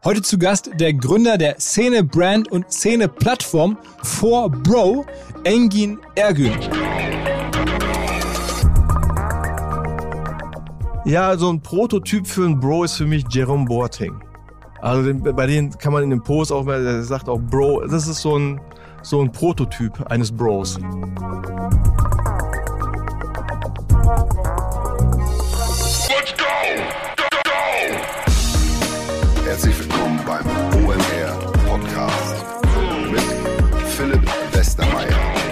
Heute zu Gast der Gründer der Szene-Brand und Szene-Plattform 4Bro, Engin Ergün. Ja, so ein Prototyp für einen Bro ist für mich Jerome Boateng. Also bei denen kann man in dem Post auch, der sagt auch Bro, das ist so ein Prototyp eines Bros. Let's go! Herzlich willkommen beim OMR Podcast mit Philipp Westermeier.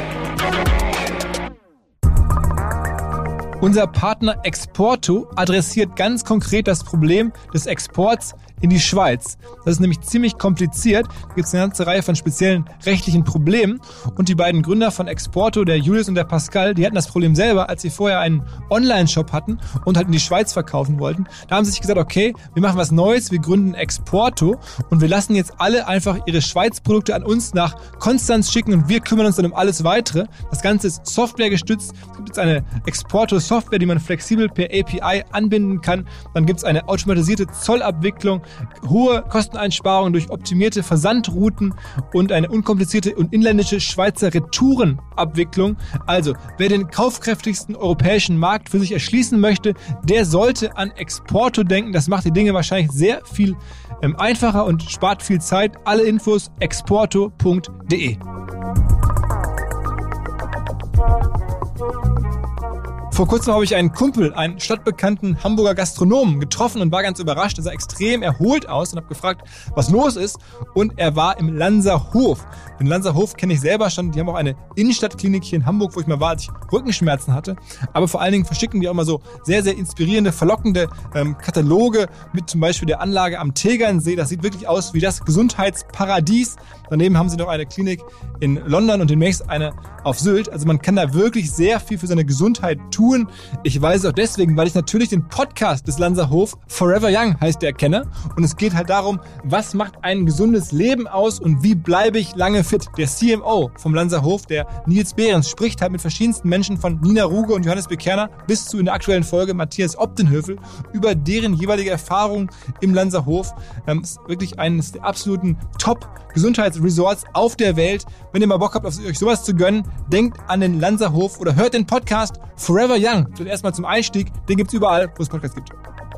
Unser Partner Exporto adressiert ganz konkret das Problem des Exports in die Schweiz. Das ist nämlich ziemlich kompliziert. Da gibt es eine ganze Reihe von speziellen rechtlichen Problemen. Und die beiden Gründer von Exporto, der Julius und der Pascal, die hatten das Problem selber, als sie vorher einen Online-Shop hatten und halt in die Schweiz verkaufen wollten. Da haben sie sich gesagt, okay, wir machen was Neues, wir gründen Exporto und wir lassen jetzt alle einfach ihre Schweiz-Produkte an uns nach Konstanz schicken und wir kümmern uns dann um alles Weitere. Das Ganze ist softwaregestützt. Es gibt jetzt eine Exporto-Software, die man flexibel per API anbinden kann. Dann gibt es eine automatisierte Zollabwicklung, hohe Kosteneinsparungen durch optimierte Versandrouten und eine unkomplizierte und inländische Schweizer Retourenabwicklung. Also, wer den kaufkräftigsten europäischen Markt für sich erschließen möchte, der sollte an Exporto denken. Das macht die Dinge wahrscheinlich sehr viel einfacher und spart viel Zeit. Alle Infos exporto.de. Vor kurzem habe ich einen Kumpel, einen stadtbekannten Hamburger Gastronomen, getroffen und war ganz überrascht. Er sah extrem erholt aus und habe gefragt, was los ist. Und er war im Lanzerhof. Den Lanzerhof kenne ich selber schon. Die haben auch eine Innenstadtklinik hier in Hamburg, wo ich mal war, als ich Rückenschmerzen hatte. Aber vor allen Dingen verschicken die auch mal so sehr, sehr inspirierende, verlockende Kataloge mit zum Beispiel der Anlage am Tegernsee. Das sieht wirklich aus wie das Gesundheitsparadies. Daneben haben sie noch eine Klinik in London und demnächst eine auf Sylt. Also man kann da wirklich sehr viel für seine Gesundheit tun. Ich weiß es auch deswegen, weil ich natürlich den Podcast des Lanzerhof Forever Young heißt der kenne. Und es geht halt darum, was macht ein gesundes Leben aus und wie bleibe ich lange fit. Der CMO vom Lanzerhof, der Nils Behrens, spricht halt mit verschiedensten Menschen von Nina Ruge und Johannes Bekerner bis zu in der aktuellen Folge Matthias Opdenhövel über deren jeweilige Erfahrungen im Lanzerhof. Ist wirklich eines der absoluten Top-Gesundheitsresorts auf der Welt. Wenn ihr mal Bock habt, euch sowas zu gönnen, denkt an den Lanzerhof oder hört den Podcast Forever Young. Und erstmal zum Einstieg, den gibt's überall, wo es Podcasts gibt.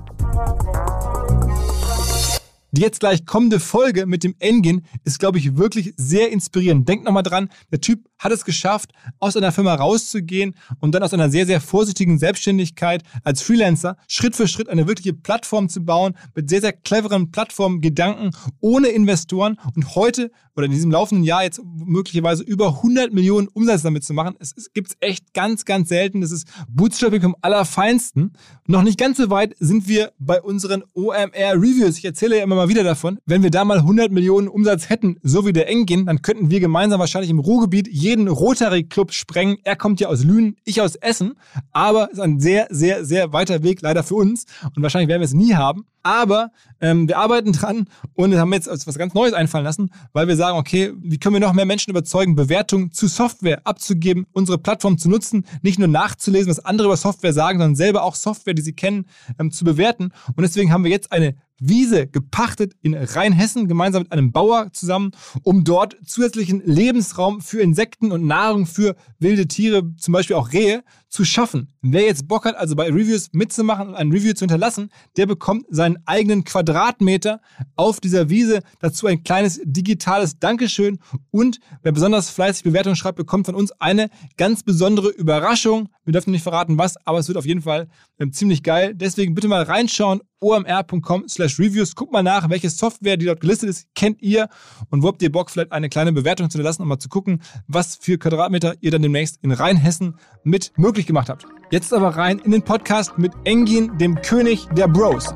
Die jetzt gleich kommende Folge mit dem Engin ist, glaube ich, wirklich sehr inspirierend. Denkt nochmal dran, der Typ hat es geschafft, aus einer Firma rauszugehen und dann aus einer sehr, sehr vorsichtigen Selbstständigkeit als Freelancer Schritt für Schritt eine wirkliche Plattform zu bauen mit sehr, sehr cleveren Plattformgedanken, ohne Investoren und heute oder in diesem laufenden Jahr jetzt möglicherweise über 100 Millionen Umsatz damit zu machen. Es gibt es echt ganz, ganz selten. Das ist Bootstrapping vom Allerfeinsten. Noch nicht ganz so weit sind wir bei unseren OMR-Reviews. Ich erzähle ja immer mal wieder davon. Wenn wir da mal 100 Millionen Umsatz hätten, so wie der Engin, dann könnten wir gemeinsam wahrscheinlich im Ruhrgebiet jeden Rotary-Club sprengen. Er kommt ja aus Lünen, ich aus Essen. Aber es ist ein sehr, sehr, sehr weiter Weg leider für uns. Und wahrscheinlich werden wir es nie haben. Aber wir arbeiten dran und haben jetzt was ganz Neues einfallen lassen, weil wir sagen, okay, wie können wir noch mehr Menschen überzeugen, Bewertungen zu Software abzugeben, unsere Plattform zu nutzen, nicht nur nachzulesen, was andere über Software sagen, sondern selber auch Software, die sie kennen, zu bewerten. Und deswegen haben wir jetzt eine Wiese gepachtet in Rheinhessen, gemeinsam mit einem Bauer zusammen, um dort zusätzlichen Lebensraum für Insekten und Nahrung für wilde Tiere, zum Beispiel auch Rehe, zu schaffen. Wer jetzt Bock hat, also bei Reviews mitzumachen und ein Review zu hinterlassen, der bekommt seinen eigenen Quadratmeter auf dieser Wiese. Dazu ein kleines digitales Dankeschön und wer besonders fleißig Bewertungen schreibt, bekommt von uns eine ganz besondere Überraschung. Wir dürfen nicht verraten, was, aber es wird auf jeden Fall ziemlich geil. Deswegen bitte mal reinschauen, omr.com/reviews. Guckt mal nach, welche Software, die dort gelistet ist, kennt ihr und wo habt ihr Bock, vielleicht eine kleine Bewertung zu hinterlassen, um mal zu gucken, was für Quadratmeter ihr dann demnächst in Rheinhessen mit möglich gemacht habt. Jetzt aber rein in den Podcast mit Engin, dem König der Bros.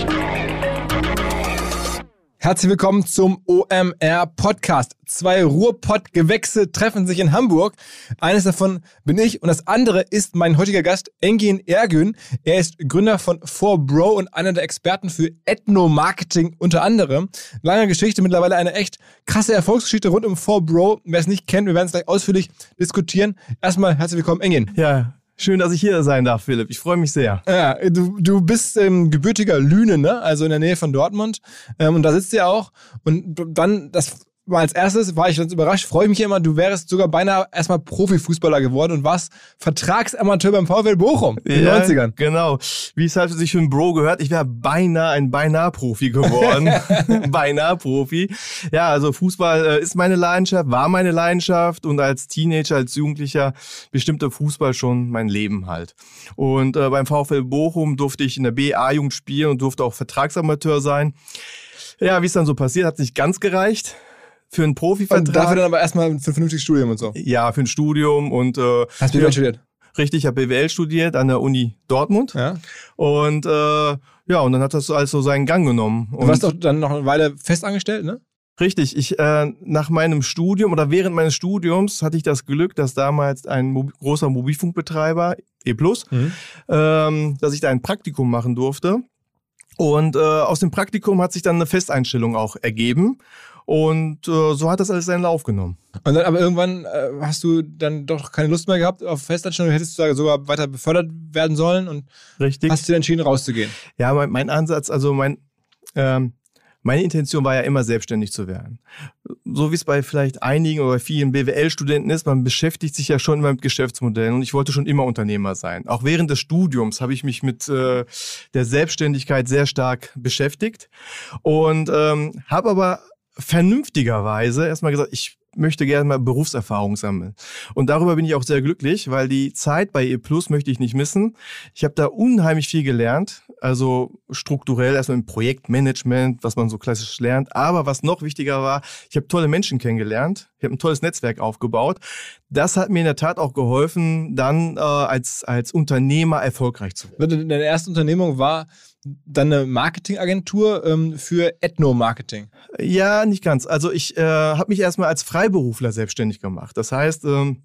Herzlich willkommen zum OMR-Podcast. 2 Ruhrpott-Gewächse treffen sich in Hamburg. Eines davon bin ich und das andere ist mein heutiger Gast Engin Ergün. Er ist Gründer von 4Bro und einer der Experten für Ethno-Marketing unter anderem. Lange Geschichte, mittlerweile eine echt krasse Erfolgsgeschichte rund um 4Bro. Wer es nicht kennt, wir werden es gleich ausführlich diskutieren. Erstmal herzlich willkommen, Engin. Ja, Schön, dass ich hier sein darf, Philipp. Ich freue mich sehr. Ja, du bist gebürtiger Lünen, ne? Also in der Nähe von Dortmund. Und da sitzt ihr auch. Und dann, das war als erstes, war ich ganz überrascht, freue mich immer, du wärst sogar beinahe erstmal Profifußballer geworden und warst Vertragsamateur beim VfL Bochum in den 90ern. Genau. Wie es halt sich für einen Bro gehört, ich wäre beinahe ein Profi geworden. Beinahe Profi. Ja, also Fußball ist meine Leidenschaft, war meine Leidenschaft und als Teenager, als Jugendlicher bestimmte Fußball schon mein Leben halt. Und beim VfL Bochum durfte ich in der B-A-Jugend spielen und durfte auch Vertragsamateur sein. Ja, wie es dann so passiert, hat nicht ganz gereicht. Für einen Profivertrag. Und dafür dann aber erstmal für ein vernünftiges Studium und so. Ja, für ein Studium und hast du BWL studiert? Richtig, ich habe BWL studiert an der Uni Dortmund. Ja. Und und dann hat das alles so seinen Gang genommen. Du warst doch dann noch eine Weile festangestellt, ne? Richtig, ich nach meinem Studium oder während meines Studiums hatte ich das Glück, dass damals ein großer Mobilfunkbetreiber, E+, dass ich da ein Praktikum machen durfte. Und aus dem Praktikum hat sich dann eine Festeinstellung auch ergeben. Und so hat das alles seinen Lauf genommen. Und dann aber irgendwann hast du dann doch keine Lust mehr gehabt auf Festanstellung, hättest du da sogar weiter befördert werden sollen und Richtig. Hast du dir entschieden, rauszugehen? Ja, mein Ansatz, also meine Intention war ja immer, selbstständig zu werden. So wie es bei vielleicht einigen oder vielen BWL-Studenten ist, man beschäftigt sich ja schon immer mit Geschäftsmodellen und ich wollte schon immer Unternehmer sein. Auch während des Studiums habe ich mich mit der Selbstständigkeit sehr stark beschäftigt und habe aber vernünftigerweise erstmal gesagt, ich möchte gerne mal Berufserfahrung sammeln. Und darüber bin ich auch sehr glücklich, weil die Zeit bei E+ möchte ich nicht missen. Ich habe da unheimlich viel gelernt, also strukturell erstmal im Projektmanagement, was man so klassisch lernt. Aber was noch wichtiger war, ich habe tolle Menschen kennengelernt, ich habe ein tolles Netzwerk aufgebaut. Das hat mir in der Tat auch geholfen, dann als Unternehmer erfolgreich zu werden. Deine erste Unternehmung war dann eine Marketingagentur für Ethno-Marketing? Ja, nicht ganz. Also ich habe mich erstmal als Freiberufler selbstständig gemacht. Das heißt,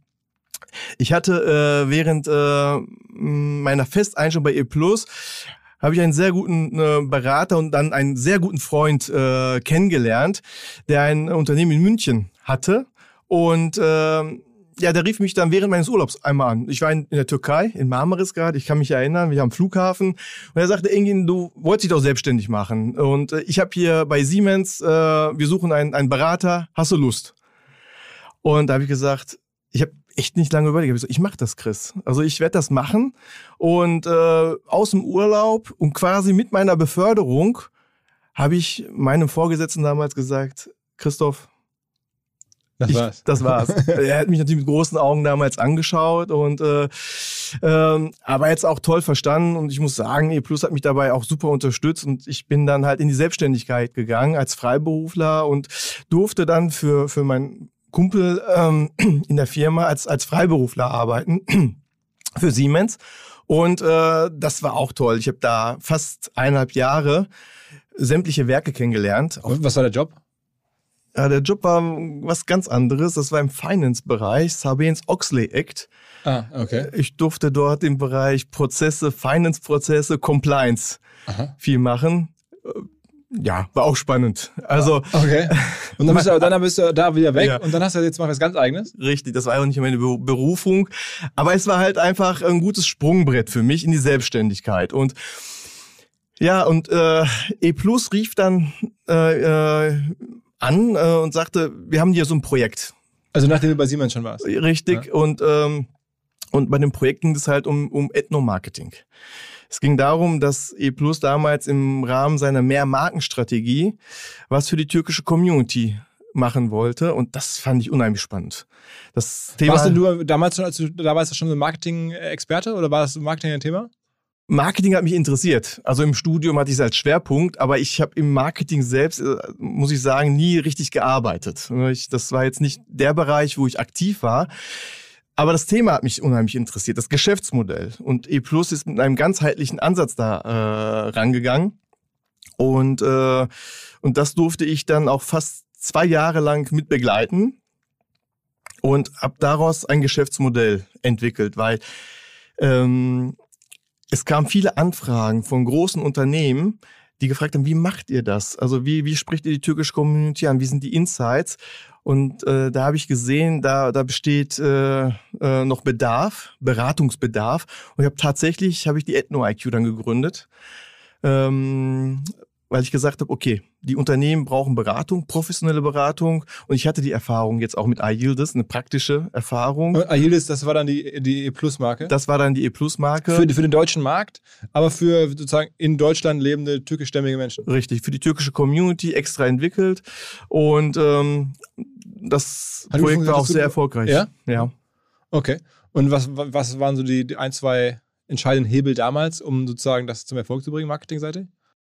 ich hatte während meiner Festeinstellung bei E+, habe ich einen sehr guten Berater und dann einen sehr guten Freund kennengelernt, der ein Unternehmen in München hatte. Und der rief mich dann während meines Urlaubs einmal an. Ich war in der Türkei, in Marmaris gerade, ich kann mich erinnern, wir haben am Flughafen. Und er sagte, Engin, du wolltest dich doch selbstständig machen. Und ich habe hier bei Siemens, wir suchen einen Berater, hast du Lust? Und da habe ich gesagt, ich habe echt nicht lange überlegt. Ich mache das, Chris. Also ich werde das machen. Und aus dem Urlaub und quasi mit meiner Beförderung habe ich meinem Vorgesetzten damals gesagt, Christoph, das war's. Er hat mich natürlich mit großen Augen damals angeschaut und aber jetzt auch toll verstanden und ich muss sagen, E+ hat mich dabei auch super unterstützt und ich bin dann halt in die Selbstständigkeit gegangen als Freiberufler und durfte dann für meinen Kumpel in der Firma als Freiberufler arbeiten für Siemens und das war auch toll. Ich habe da fast 1,5 Jahre sämtliche Werke kennengelernt. Und was war der Job? Ja, der Job war was ganz anderes. Das war im Finance-Bereich, Sarbanes-Oxley-Act. Ah, okay. Ich durfte dort im Bereich Prozesse, Finance-Prozesse, Compliance viel machen. Ja, war auch spannend. Also, okay. Und dann bist du da wieder weg und dann hast du jetzt mal was ganz Eigenes? Richtig, das war ja auch nicht meine Berufung. Aber es war halt einfach ein gutes Sprungbrett für mich in die Selbstständigkeit. Und ja, und E+ rief dann an und sagte, wir haben hier so ein Projekt. Also nachdem du bei Siemens schon warst? Richtig. Ja. Und bei dem Projekt ging es halt um Ethno-Marketing. Es ging darum, dass E+ damals im Rahmen seiner Mehrmarkenstrategie was für die türkische Community machen wollte und das fand ich unheimlich spannend. Das Thema. Warst du damals schon, da warst du schon ein Marketing-Experte oder war das Marketing ein Thema? Marketing hat mich interessiert. Also im Studium hatte ich es als Schwerpunkt, aber ich habe im Marketing selbst, muss ich sagen, nie richtig gearbeitet. Das war jetzt nicht der Bereich, wo ich aktiv war. Aber das Thema hat mich unheimlich interessiert, das Geschäftsmodell. Und E+ ist mit einem ganzheitlichen Ansatz da rangegangen. Und das durfte ich dann auch fast 2 Jahre lang mit begleiten und habe daraus ein Geschäftsmodell entwickelt, weil es kamen viele Anfragen von großen Unternehmen, die gefragt haben, wie macht ihr das? Also wie spricht ihr die türkische Community an? Wie sind die Insights? Und da habe ich gesehen, da besteht noch Beratungsbedarf. Und habe ich die Ethno-IQ dann gegründet, weil ich gesagt habe, okay, die Unternehmen brauchen Beratung, professionelle Beratung. Und ich hatte die Erfahrung jetzt auch mit iYildiz, eine praktische Erfahrung. iYildiz, das war dann die E+-Marke? Das war dann die E+-Marke. Für den deutschen Markt, aber für sozusagen in Deutschland lebende türkischstämmige Menschen. Richtig, für die türkische Community extra entwickelt. Und das Projekt war auch sehr erfolgreich. Ja? Ja. Okay. Und was waren so die ein, zwei entscheidenden Hebel damals, um sozusagen das zum Erfolg zu bringen, marketingseitig?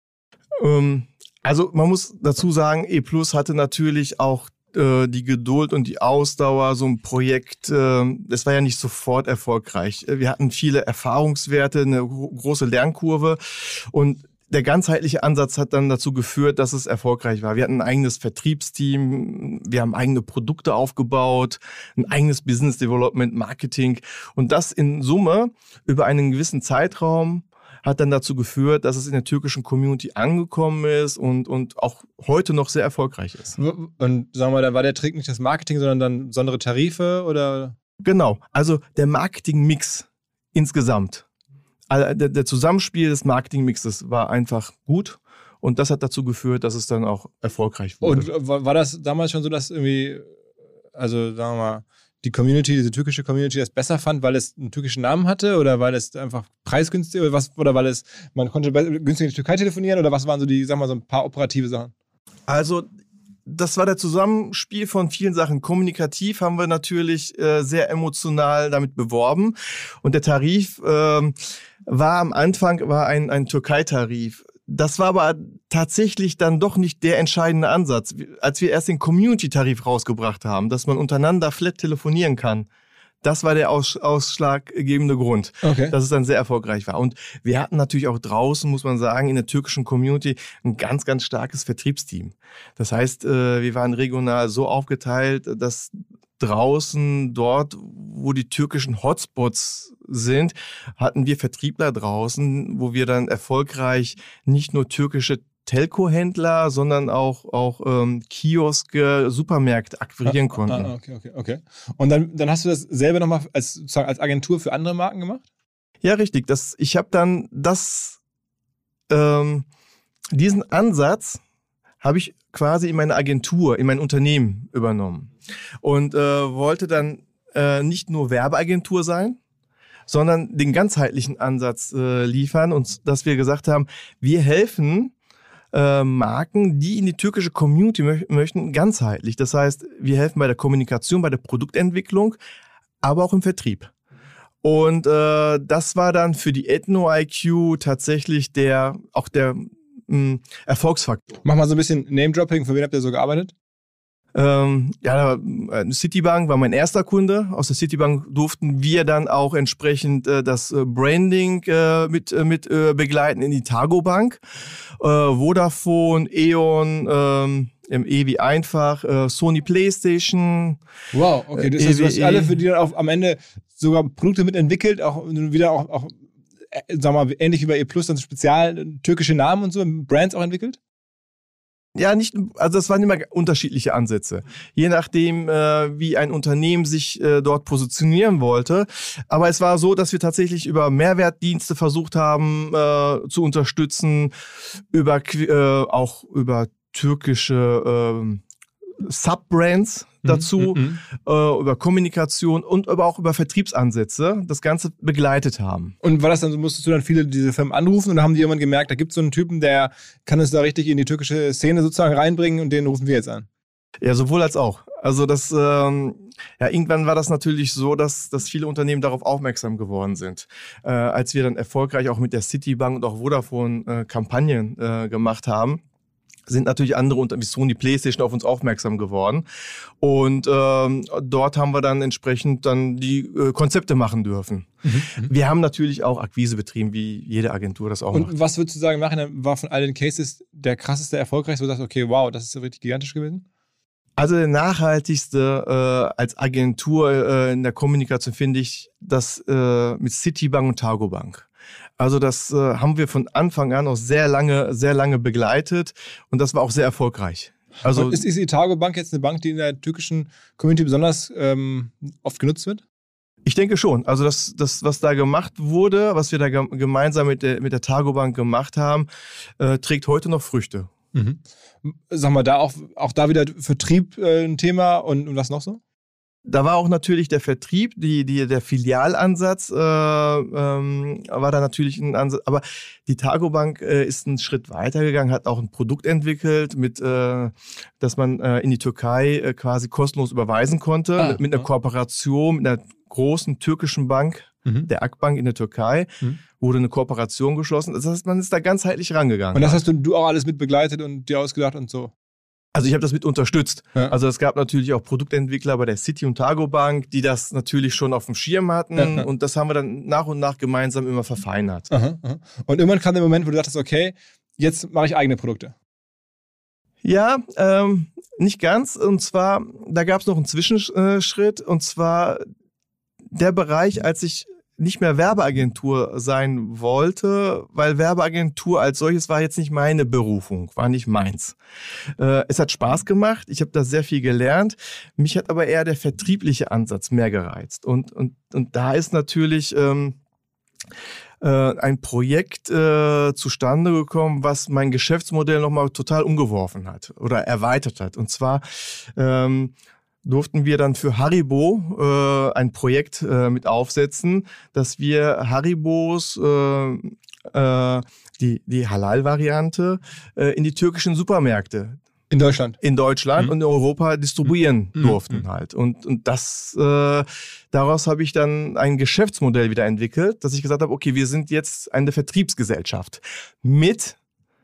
Also man muss dazu sagen, E+ hatte natürlich auch die Geduld und die Ausdauer, so ein Projekt, das war ja nicht sofort erfolgreich. Wir hatten viele Erfahrungswerte, eine große Lernkurve und der ganzheitliche Ansatz hat dann dazu geführt, dass es erfolgreich war. Wir hatten ein eigenes Vertriebsteam, wir haben eigene Produkte aufgebaut, ein eigenes Business Development, Marketing und das in Summe über einen gewissen Zeitraum hat dann dazu geführt, dass es in der türkischen Community angekommen ist und auch heute noch sehr erfolgreich ist. Und sagen wir mal, da war der Trick nicht das Marketing, sondern dann besondere Tarife oder? Genau, also der Marketingmix insgesamt. Also der Zusammenspiel des Marketingmixes war einfach gut und das hat dazu geführt, dass es dann auch erfolgreich wurde. Und war das damals schon so, dass irgendwie, also sagen wir mal, die Community, diese türkische Community das besser fand, weil es einen türkischen Namen hatte oder weil es einfach preisgünstig oder weil man konnte günstig in die Türkei telefonieren oder was waren so die, sagen wir mal, so ein paar operative Sachen? Also das war der Zusammenspiel von vielen Sachen. Kommunikativ haben wir natürlich sehr emotional damit beworben und der Tarif war am Anfang ein Türkei-Tarif. Das war aber tatsächlich dann doch nicht der entscheidende Ansatz. Als wir erst den Community-Tarif rausgebracht haben, dass man untereinander flat telefonieren kann, das war der ausschlaggebende Grund, dass es dann sehr erfolgreich war. Und wir hatten natürlich auch draußen, muss man sagen, in der türkischen Community ein ganz, ganz starkes Vertriebsteam. Das heißt, wir waren regional so aufgeteilt, dass draußen, dort, wo die türkischen Hotspots sind, hatten wir Vertriebler draußen, wo wir dann erfolgreich nicht nur türkische Telco-Händler, sondern auch Kioske, Supermärkte akquirieren konnten. Okay. Und dann hast du das selber nochmal als Agentur für andere Marken gemacht? Ja, richtig. Ich habe dann diesen Ansatz habe ich quasi in meine Agentur, in mein Unternehmen übernommen und wollte dann nicht nur Werbeagentur sein, sondern den ganzheitlichen Ansatz liefern und dass wir gesagt haben, wir helfen Marken, die in die türkische Community möchten, ganzheitlich. Das heißt, wir helfen bei der Kommunikation, bei der Produktentwicklung, aber auch im Vertrieb. Und das war dann für die Ethno-IQ tatsächlich der Erfolgsfaktor. Mach mal so ein bisschen Name-Dropping, für wen habt ihr so gearbeitet? Citibank war mein erster Kunde. Aus der Citibank durften wir dann auch entsprechend das Branding mit begleiten in die Targobank. Vodafone, E.ON, E wie einfach, Sony PlayStation. Wow, okay. Das heißt, du hast alle für die dann auch am Ende sogar Produkte mitentwickelt, auch wieder auch sagen wir mal, ähnlich wie bei E+, dann spezial türkische Namen und so, Brands auch entwickelt? Ja, also das waren immer unterschiedliche Ansätze. Je nachdem, wie ein Unternehmen sich dort positionieren wollte. Aber es war so, dass wir tatsächlich über Mehrwertdienste versucht haben zu unterstützen, auch über türkische Subbrands dazu, über Kommunikation und aber auch über Vertriebsansätze das Ganze begleitet haben. Und war das dann, musstest du dann viele diese Firmen anrufen und haben die irgendwann gemerkt, da gibt es so einen Typen, der kann uns da richtig in die türkische Szene sozusagen reinbringen und den rufen wir jetzt an? Ja, sowohl als auch. Also irgendwann war das natürlich so, dass viele Unternehmen darauf aufmerksam geworden sind. Als wir dann erfolgreich auch mit der Citibank und auch Vodafone Kampagnen gemacht haben, sind natürlich andere wie Sony PlayStation auf uns aufmerksam geworden. Und dort haben wir dann entsprechend dann die Konzepte machen dürfen. Wir haben natürlich auch Akquise betrieben, wie jede Agentur das auch macht. Und was würdest du sagen, war von all den Cases der krasseste, erfolgreichste, wo du sagst, okay, wow, das ist so richtig gigantisch gewesen? Also der nachhaltigste als Agentur in der Kommunikation finde ich das mit Citibank und Targobank. Also das haben wir von Anfang an auch sehr lange begleitet und das war auch sehr erfolgreich. Also ist die Targo Bank jetzt eine Bank, die in der türkischen Community besonders oft genutzt wird? Ich denke schon. Also das, was da gemacht wurde, was wir da gemeinsam mit der Targo Bank gemacht haben, trägt heute noch Früchte. Mhm. Sag mal, da auch da wieder Vertrieb ein Thema und was noch so? Da war auch natürlich der Vertrieb, der Filialansatz war da natürlich ein Ansatz. Aber die Targo Bank ist einen Schritt weitergegangen, hat auch ein Produkt entwickelt, dass man in die Türkei quasi kostenlos überweisen konnte, mit einer Kooperation mit einer großen türkischen Bank, der Akbank in der Türkei, wurde eine Kooperation geschlossen. Das heißt, man ist da ganzheitlich rangegangen. Und das hast du auch alles mit begleitet und dir ausgedacht und so? Also ich habe das mit unterstützt. Ja. Also es gab natürlich auch Produktentwickler bei der City und Targo Bank, die das natürlich schon auf dem Schirm hatten und das haben wir dann nach und nach gemeinsam immer verfeinert. Aha. Und irgendwann kam der Moment, wo du dachtest, okay, jetzt mache ich eigene Produkte. Ja, nicht ganz. Und zwar, da gab es noch einen Zwischenschritt und zwar der Bereich, als ich nicht mehr Werbeagentur sein wollte, weil Werbeagentur als solches war jetzt nicht meine Berufung, war nicht meins. Es hat Spaß gemacht, ich habe da sehr viel gelernt, mich hat aber eher der vertriebliche Ansatz mehr gereizt. Und da ist natürlich ein Projekt zustande gekommen, was mein Geschäftsmodell nochmal total umgeworfen hat oder erweitert hat. Und zwar durften wir dann für Haribo ein Projekt mit aufsetzen, dass wir Haribos, die Halal-Variante, in die türkischen Supermärkte in Deutschland und in Europa distribuieren durften halt. Und das daraus habe ich dann ein Geschäftsmodell wieder entwickelt, dass ich gesagt habe, okay, wir sind jetzt eine Vertriebsgesellschaft mit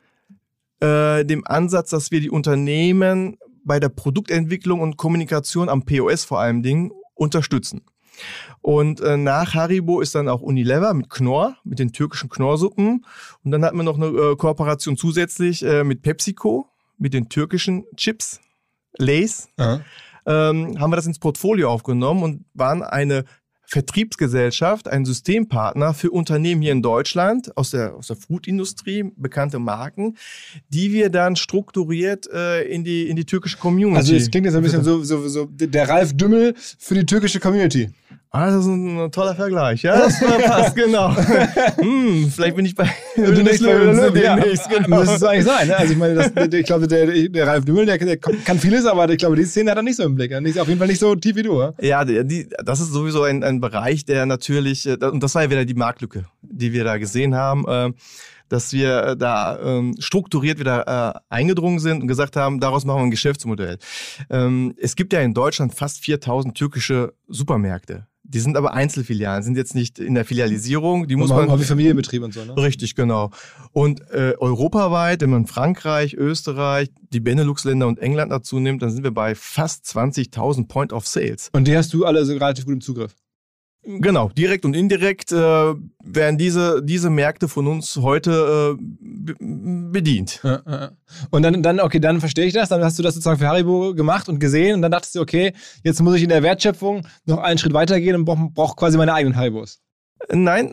dem Ansatz, dass wir die Unternehmen bei der Produktentwicklung und Kommunikation am POS vor allem Dingen unterstützen. Und nach Haribo ist dann auch Unilever mit Knorr, mit den türkischen Knorrsuppen. Und dann hatten wir noch eine Kooperation zusätzlich mit PepsiCo, mit den türkischen Chips, Lays. Haben wir das ins Portfolio aufgenommen und waren eine Vertriebsgesellschaft, ein Systempartner für Unternehmen hier in Deutschland aus der Food-Industrie, bekannte Marken, die wir dann strukturiert in die türkische Community. Also es klingt jetzt ein bisschen so der Ralf Dümmel für die türkische Community. Ah, das ist ein toller Vergleich. Ja, das passt, genau. Vielleicht bin ich bei demnächst. Genau. Das ist eigentlich sein. Ne? Also ich meine, ich glaube, der Ralf Dümmel, der kann vieles, aber ich glaube, die Szene hat er nicht so im Blick. Auf jeden Fall nicht so tief wie du. Ja, das ist sowieso ein Bereich, der natürlich, und das war ja wieder die Marktlücke, die wir da gesehen haben, dass wir da strukturiert wieder eingedrungen sind und gesagt haben, daraus machen wir ein Geschäftsmodell. Es gibt ja in Deutschland fast 4000 türkische Supermärkte. Die sind aber Einzelfilialen, sind jetzt nicht in der Filialisierung. Die muss man wie Familienbetrieb und so, ne? Richtig, genau. Und europaweit, wenn man Frankreich, Österreich, die Benelux-Länder und England dazu nimmt, dann sind wir bei fast 20.000 Point of Sales. Und die hast du alle so relativ gut im Zugriff? Genau, direkt und indirekt werden diese Märkte von uns heute bedient. Und dann verstehe ich das, dann hast du das sozusagen für Haribo gemacht und gesehen und dann dachtest du, okay, jetzt muss ich in der Wertschöpfung noch einen Schritt weitergehen und brauche quasi meine eigenen Haribos. Nein,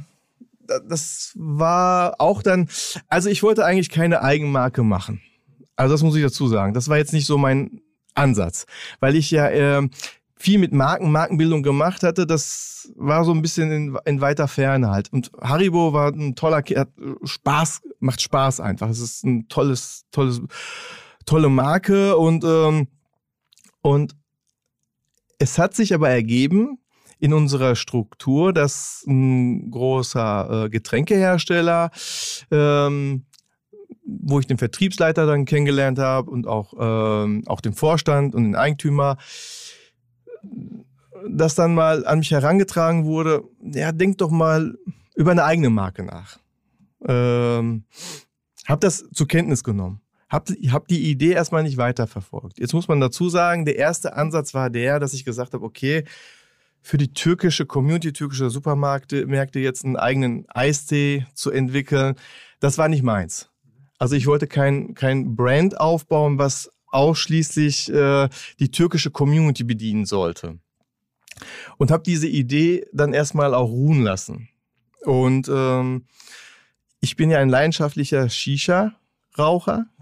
das war auch dann, also ich wollte eigentlich keine Eigenmarke machen. Also das muss ich dazu sagen. Das war jetzt nicht so mein Ansatz, weil ich ja viel mit Markenbildung gemacht hatte, das war so ein bisschen in weiter Ferne halt. Und Haribo war ein toller, macht Spaß einfach. Es ist ein tolle Marke und es hat sich aber ergeben in unserer Struktur, dass ein großer Getränkehersteller, wo ich den Vertriebsleiter dann kennengelernt habe und auch den Vorstand und den Eigentümer, dass dann mal an mich herangetragen wurde, ja, denk doch mal über eine eigene Marke nach. Hab das zur Kenntnis genommen. Hab die Idee erstmal nicht weiterverfolgt. Jetzt muss man dazu sagen, der erste Ansatz war dass ich gesagt habe, okay, für die türkische Community, türkische Supermärkte jetzt einen eigenen Eistee zu entwickeln, das war nicht meins. Also ich wollte kein Brand aufbauen, was ausschließlich die türkische Community bedienen sollte. Und habe diese Idee dann erstmal auch ruhen lassen. Und ich bin ja ein leidenschaftlicher Shisha-Raucher.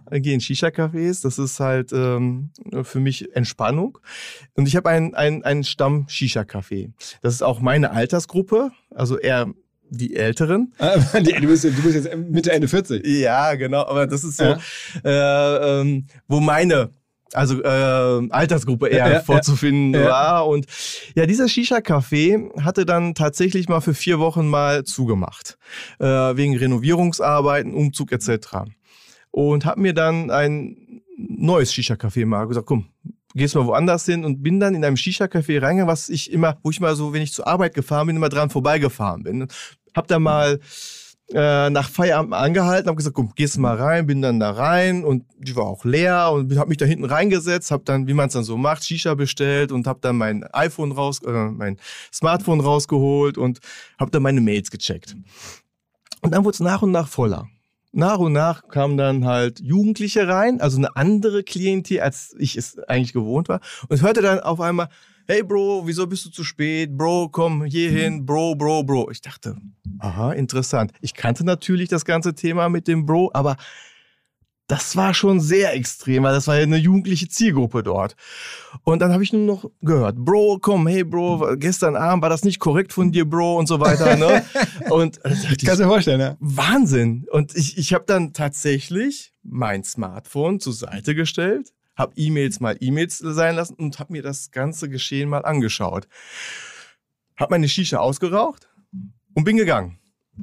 gehe in Shisha-Cafés. Das ist halt für mich Entspannung. Und ich habe einen Stamm-Shisha-Café. Das ist auch meine Altersgruppe, also eher die Älteren. Du bist jetzt Mitte, Ende 40. Ja, genau, aber das ist so, wo meine Altersgruppe eher vorzufinden war. Und ja, dieser Shisha-Café hatte dann tatsächlich mal für 4 Wochen mal zugemacht. Wegen Renovierungsarbeiten, Umzug etc. Und habe mir dann ein neues Shisha-Café mal gesagt, komm, gehst mal woanders hin, und bin dann in einem Shisha-Café reingegangen, wo ich mal so, wenn ich zur Arbeit gefahren bin, immer dran vorbeigefahren bin. Hab da mal nach Feierabend angehalten, habe gesagt, komm, gehst mal rein, bin dann da rein, und die war auch leer, und habe mich da hinten reingesetzt, habe dann, wie man es dann so macht, Shisha bestellt und habe dann mein Smartphone rausgeholt und habe dann meine Mails gecheckt. Und dann wurde es nach und nach voller. Nach und nach kamen dann halt Jugendliche rein, also eine andere Klientel, als ich es eigentlich gewohnt war, und hörte dann auf einmal: Hey Bro, wieso bist du zu spät? Bro, komm hier hin. Bro. Ich dachte, aha, interessant. Ich kannte natürlich das ganze Thema mit dem Bro, aber das war schon sehr extrem, weil das war ja eine jugendliche Zielgruppe dort. Und dann habe ich nur noch gehört: Bro, komm, hey Bro, gestern Abend war das nicht korrekt von dir, Bro, und so weiter. Ne? Und kannst du dir vorstellen, ja? Wahnsinn. Und ich habe dann tatsächlich mein Smartphone zur Seite gestellt, habe E-Mails sein lassen und habe mir das ganze Geschehen mal angeschaut. Habe meine Shisha ausgeraucht und bin gegangen.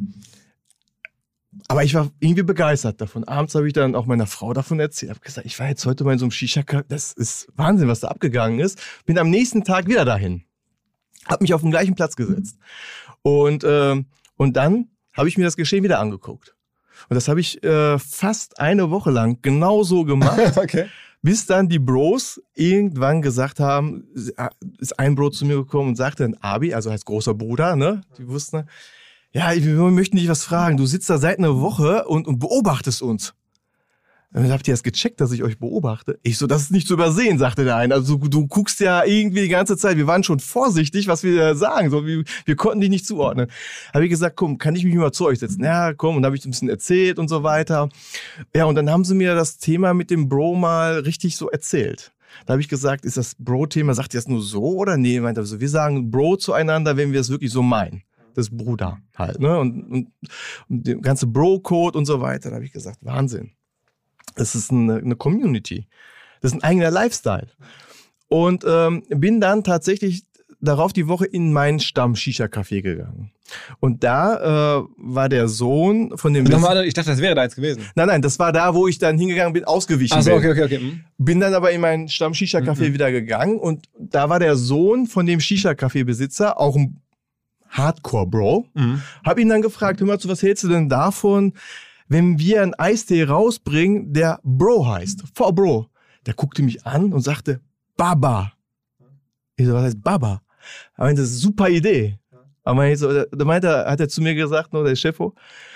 Aber ich war irgendwie begeistert davon. Abends habe ich dann auch meiner Frau davon erzählt. Habe gesagt, ich war jetzt heute mal in so einem Shisha-Café. Das ist Wahnsinn, was da abgegangen ist. Bin am nächsten Tag wieder dahin. Habe mich auf den gleichen Platz gesetzt. Und dann habe ich mir das Geschehen wieder angeguckt. Und das habe ich fast eine Woche lang genauso gemacht. Okay. Bis dann die Bros irgendwann gesagt haben, ist ein Bro zu mir gekommen und sagte dann: Abi, also heißt großer Bruder, ne? Die wussten, ja, wir möchten dich was fragen. Du sitzt da seit einer Woche und beobachtest uns. Dann habt ihr das gecheckt, dass ich euch beobachte? Ich so, das ist nicht zu übersehen, sagte der eine. Also du guckst ja irgendwie die ganze Zeit. Wir waren schon vorsichtig, was wir sagen. So, wir konnten dich nicht zuordnen. Habe ich gesagt, komm, kann ich mich mal zu euch setzen? Ja, komm. Und dann habe ich ein bisschen erzählt und so weiter. Ja, und dann haben sie mir das Thema mit dem Bro mal richtig so erzählt. Da habe ich gesagt, ist das Bro-Thema, sagt ihr das nur so oder nee? Meint er so, wir sagen Bro zueinander, wenn wir es wirklich so meinen. Das Bruder halt, ne? Und der ganze Bro-Code und so weiter. Da habe ich gesagt, Wahnsinn. Das ist eine Community. Das ist ein eigener Lifestyle. Und bin dann tatsächlich darauf die Woche in meinen Stamm-Shisha-Café gegangen. Und da war der Sohn von dem... Ich dachte, das wäre da jetzt gewesen. Nein, das war da, wo ich dann hingegangen bin, ausgewichen bin. Okay. Bin dann aber in meinen Stamm-Shisha-Café wieder gegangen, und da war der Sohn von dem Shisha-Café-Besitzer, auch ein Hardcore-Bro. Hab ihn dann gefragt, hör mal zu, was hältst du denn davon, wenn wir einen Eistee rausbringen, der Bro heißt, vor Bro. Der guckte mich an und sagte, Baba. Ich so, was heißt Baba? Aber das ist eine super Idee. Aber hat er zu mir gesagt, der Chefo,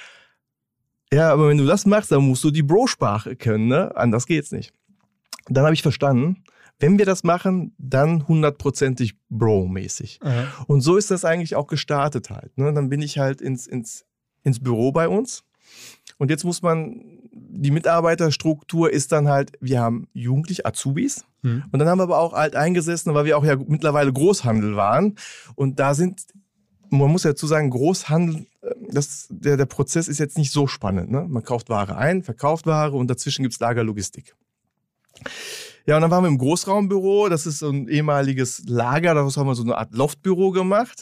ja, aber wenn du das machst, dann musst du die Bro-Sprache können, ne? Anders geht's nicht. Dann habe ich verstanden, wenn wir das machen, dann 100%ig Bro-mäßig. Und so ist das eigentlich auch gestartet halt. Ne? Dann bin ich halt ins Büro bei uns. Und jetzt muss die Mitarbeiterstruktur ist dann halt, wir haben Jugendliche, Azubis. Und dann haben wir aber auch Alteingesessene, weil wir auch ja mittlerweile Großhandel waren. Und da man muss ja dazu sagen, Großhandel, der Prozess ist jetzt nicht so spannend. Ne? Man kauft Ware ein, verkauft Ware, und dazwischen gibt's Lagerlogistik. Ja, und dann waren wir im Großraumbüro, das ist so ein ehemaliges Lager, daraus haben wir so eine Art Loftbüro gemacht,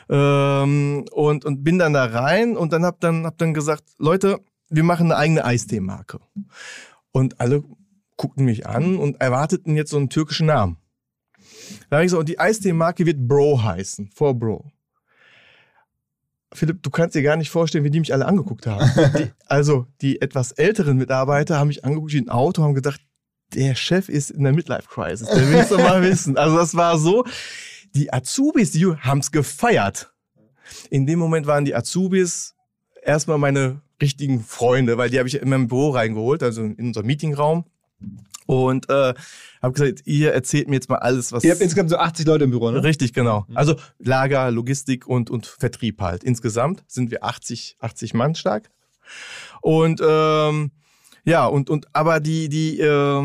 und bin dann da rein und dann hab dann gesagt, Leute, wir machen eine eigene Eistee-Marke. Und alle guckten mich an und erwarteten jetzt so einen türkischen Namen. Da habe ich gesagt, und die Eistee-Marke wird Bro heißen, vor Bro. Philipp, du kannst dir gar nicht vorstellen, wie die mich alle angeguckt haben. Die etwas älteren Mitarbeiter haben mich angeguckt in ein Auto, haben gedacht, der Chef ist in der Midlife-Crisis, der will es doch mal wissen. Also das war so, die Azubis, die haben es gefeiert. In dem Moment waren die Azubis erstmal meine richtigen Freunde, weil die habe ich in meinem Büro reingeholt, also in unserem Meetingraum. Und habe gesagt, ihr erzählt mir jetzt mal alles, was... Ihr habt insgesamt so 80 Leute im Büro, ne? Richtig, genau. Also Lager, Logistik und Vertrieb halt. Insgesamt sind wir 80 Mann stark. Und Ja, aber die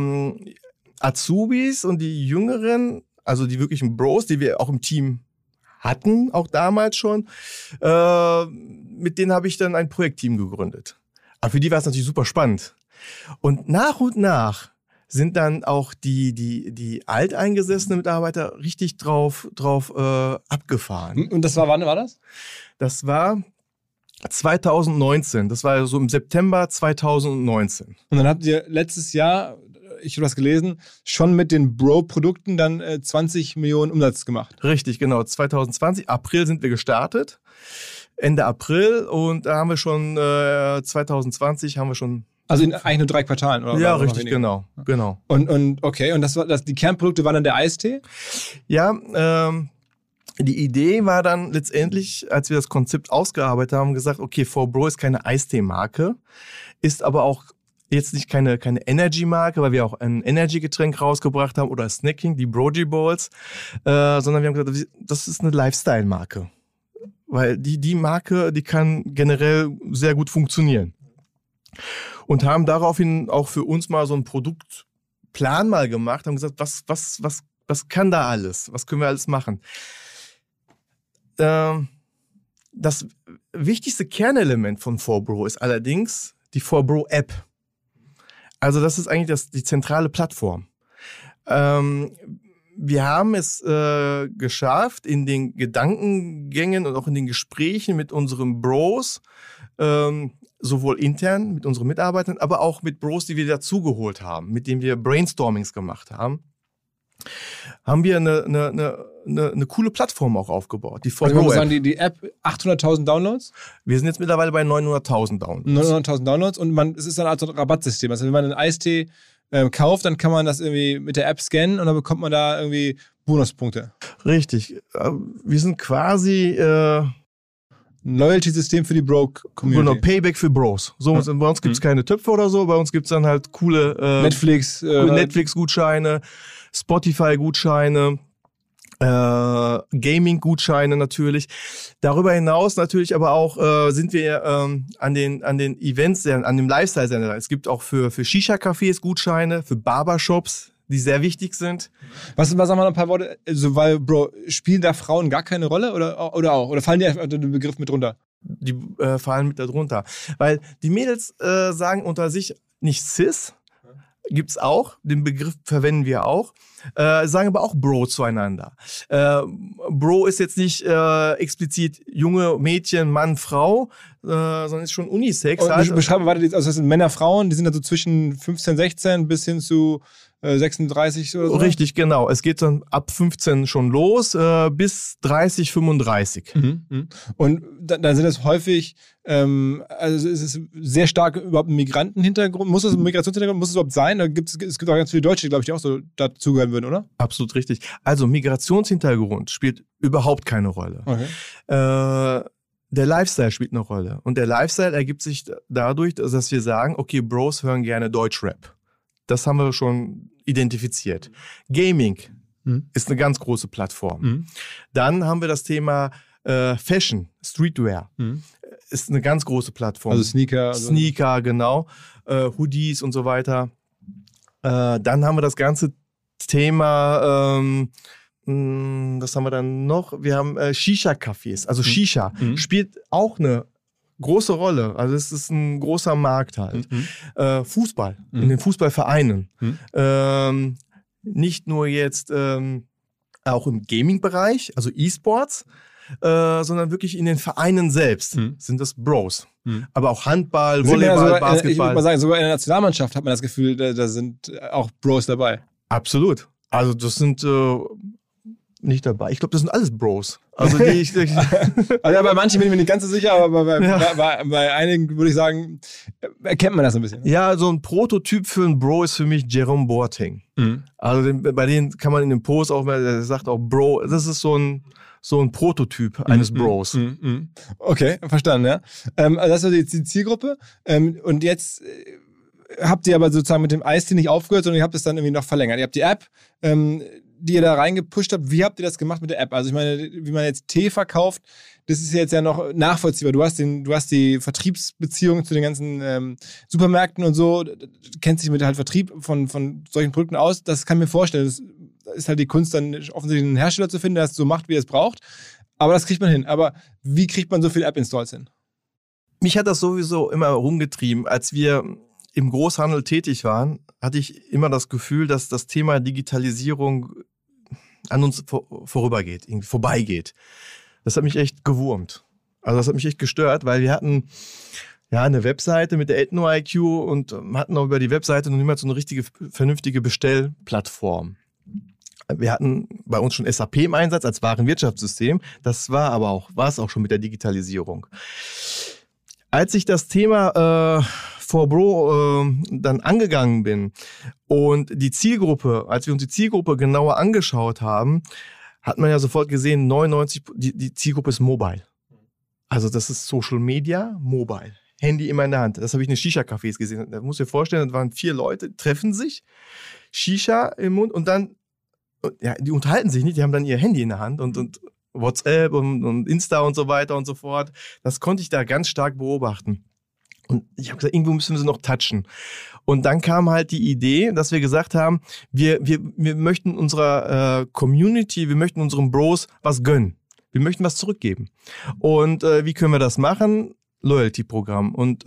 Azubis und die Jüngeren, also die wirklichen Bros, die wir auch im Team hatten, auch damals schon, mit denen habe ich dann ein Projektteam gegründet. Aber für die war es natürlich super spannend. Und nach sind dann auch die alteingesessenen Mitarbeiter richtig drauf abgefahren. Und wann war das? Das war 2019. Das war so im September 2019. Und dann habt ihr letztes Jahr, ich habe das gelesen, schon mit den Bro-Produkten dann 20 Millionen Umsatz gemacht. Richtig, genau. 2020, April sind wir gestartet. Ende April. Und da haben wir schon 2020 haben wir schon... Also in eigentlich nur 3 Quartalen, oder? Ja, richtig, genau. Und okay, und die Kernprodukte waren dann der Eistee? Ja, die Idee war dann letztendlich, als wir das Konzept ausgearbeitet haben, gesagt, okay, 4Bro ist keine Eistee-Marke, ist aber auch jetzt nicht keine Energy-Marke, weil wir auch ein Energy-Getränk rausgebracht haben oder Snacking, die Brogy Balls, sondern wir haben gesagt, das ist eine Lifestyle-Marke. Weil die Marke, die kann generell sehr gut funktionieren. Und haben daraufhin auch für uns mal so einen Produktplan mal gemacht, haben gesagt, was kann da alles? Was können wir alles machen? Das wichtigste Kernelement von 4Bro ist allerdings die 4Bro App. Also das ist eigentlich die zentrale Plattform. Wir haben es geschafft, in den Gedankengängen und auch in den Gesprächen mit unseren Bros, sowohl intern mit unseren Mitarbeitern, aber auch mit Bros, die wir dazugeholt haben, mit denen wir Brainstormings gemacht haben, haben wir eine coole Plattform auch aufgebaut. Die 4Bro also man muss sagen, die App 800.000 Downloads? Wir sind jetzt mittlerweile bei 900.000 Downloads. 900.000 Downloads und es ist eine Art Rabattsystem. Also wenn man einen Eistee kauft, dann kann man das irgendwie mit der App scannen und dann bekommt man da irgendwie Bonuspunkte. Richtig. Wir sind quasi ein Loyalty-System für die Bro-Community. Genau, Payback für Bros. So, ja. Bei uns gibt es keine Töpfe oder so, bei uns gibt es dann halt coole Netflix-Gutscheine, Spotify-Gutscheine, Gaming-Gutscheine natürlich. Darüber hinaus natürlich aber auch sind wir an den Events, an dem Lifestyle-Sender. Es gibt auch für Shisha-Cafés Gutscheine, für Barbershops, die sehr wichtig sind. Was sagen wir noch ein paar Worte? Also, weil, Bro, spielen da Frauen gar keine Rolle oder auch? Oder fallen die einfach unter den Begriff mit drunter? Die fallen mit da drunter. Weil die Mädels sagen unter sich nicht Cis, gibt's auch, den Begriff verwenden wir auch, sagen aber auch Bro zueinander. Bro ist jetzt nicht explizit junge Mädchen, Mann, Frau, sondern ist schon Unisex. Und beschreibe weiter, also das sind Männer, Frauen, die sind dann so zwischen 15, 16 bis hin zu 36 oder so? Richtig, genau. Es geht dann ab 15 schon los, bis 30, 35. Und dann sind es häufig, also es ist sehr stark überhaupt ein Migrantenhintergrund. Muss es ein Migrationshintergrund, muss es überhaupt sein? Es gibt auch ganz viele Deutsche, glaube ich, die auch so dazugehören würden, oder? Absolut richtig. Also Migrationshintergrund spielt überhaupt keine Rolle. Okay. Der Lifestyle spielt eine Rolle. Und der Lifestyle ergibt sich dadurch, dass wir sagen, okay, Bros hören gerne Deutschrap. Das haben wir schon identifiziert. Gaming ist eine ganz große Plattform. Dann haben wir das Thema Fashion, Streetwear. Ist eine ganz große Plattform. Also Sneaker. Sneaker, genau. Hoodies und so weiter. Dann haben wir das ganze Thema, was haben wir dann noch? Wir haben Shisha-Cafés. Also Shisha spielt auch eine große Rolle. Also es ist ein großer Markt halt. Fußball, in den Fußballvereinen. Nicht nur jetzt auch im Gaming-Bereich, also E-Sports, sondern wirklich in den Vereinen selbst sind das Bros. Aber auch Handball, Volleyball, Basketball. Ich würde mal sagen, sogar in der Nationalmannschaft hat man das Gefühl, da sind auch Bros dabei. Absolut. Also das sind nicht dabei. Ich glaube, das sind alles Bros. Also also bei manchen bin ich mir nicht ganz so sicher, aber bei einigen würde ich sagen, erkennt man das ein bisschen. Ja, so ein Prototyp für einen Bro ist für mich Jerome Boateng. Also bei denen kann man in dem Post auch, der sagt auch Bro, das ist so ein Prototyp eines Bros. Okay, verstanden, ja. Also das ist jetzt die Zielgruppe. Und jetzt habt ihr aber sozusagen mit dem Eistee nicht aufgehört, sondern ihr habt es dann irgendwie noch verlängert. Ihr habt die App, die ihr da reingepusht habt, wie habt ihr das gemacht mit der App? Also ich meine, wie man jetzt Tee verkauft, das ist jetzt ja noch nachvollziehbar. Du hast die Vertriebsbeziehung zu den ganzen Supermärkten und so, kennst dich mit halt Vertrieb von solchen Produkten aus. Das kann ich mir vorstellen. Das ist halt die Kunst, dann offensichtlich einen Hersteller zu finden, der es so macht, wie er es braucht. Aber das kriegt man hin. Aber wie kriegt man so viele App-Installs hin? Mich hat das sowieso immer rumgetrieben. Als wir im Großhandel tätig waren, hatte ich immer das Gefühl, dass das Thema Digitalisierung an uns vorübergeht, irgendwie vorbeigeht. Das hat mich echt gewurmt. Also das hat mich echt gestört, weil wir hatten ja eine Webseite mit der EthnoIQ und hatten auch über die Webseite noch niemals so eine richtige, vernünftige Bestellplattform. Wir hatten bei uns schon SAP im Einsatz als Warenwirtschaftssystem. Das war es auch schon mit der Digitalisierung. Als ich das Thema 4Bro dann angegangen bin und die Zielgruppe, als wir uns die Zielgruppe genauer angeschaut haben, hat man ja sofort gesehen, die Zielgruppe ist Mobile. Also das ist Social Media, Mobile. Handy immer in der Hand. Das habe ich in den Shisha-Cafés gesehen. Da muss ich mir vorstellen, da waren 4 Leute, treffen sich, Shisha im Mund und dann, ja, die unterhalten sich nicht, die haben dann ihr Handy in der Hand und WhatsApp und Insta und so weiter und so fort. Das konnte ich da ganz stark beobachten. Und ich habe gesagt, irgendwo müssen wir sie noch touchen. Und dann kam halt die Idee, dass wir gesagt haben, wir möchten unserer Community, wir möchten unseren Bros was gönnen. Wir möchten was zurückgeben. Und wie können wir das machen? Loyalty-Programm. Und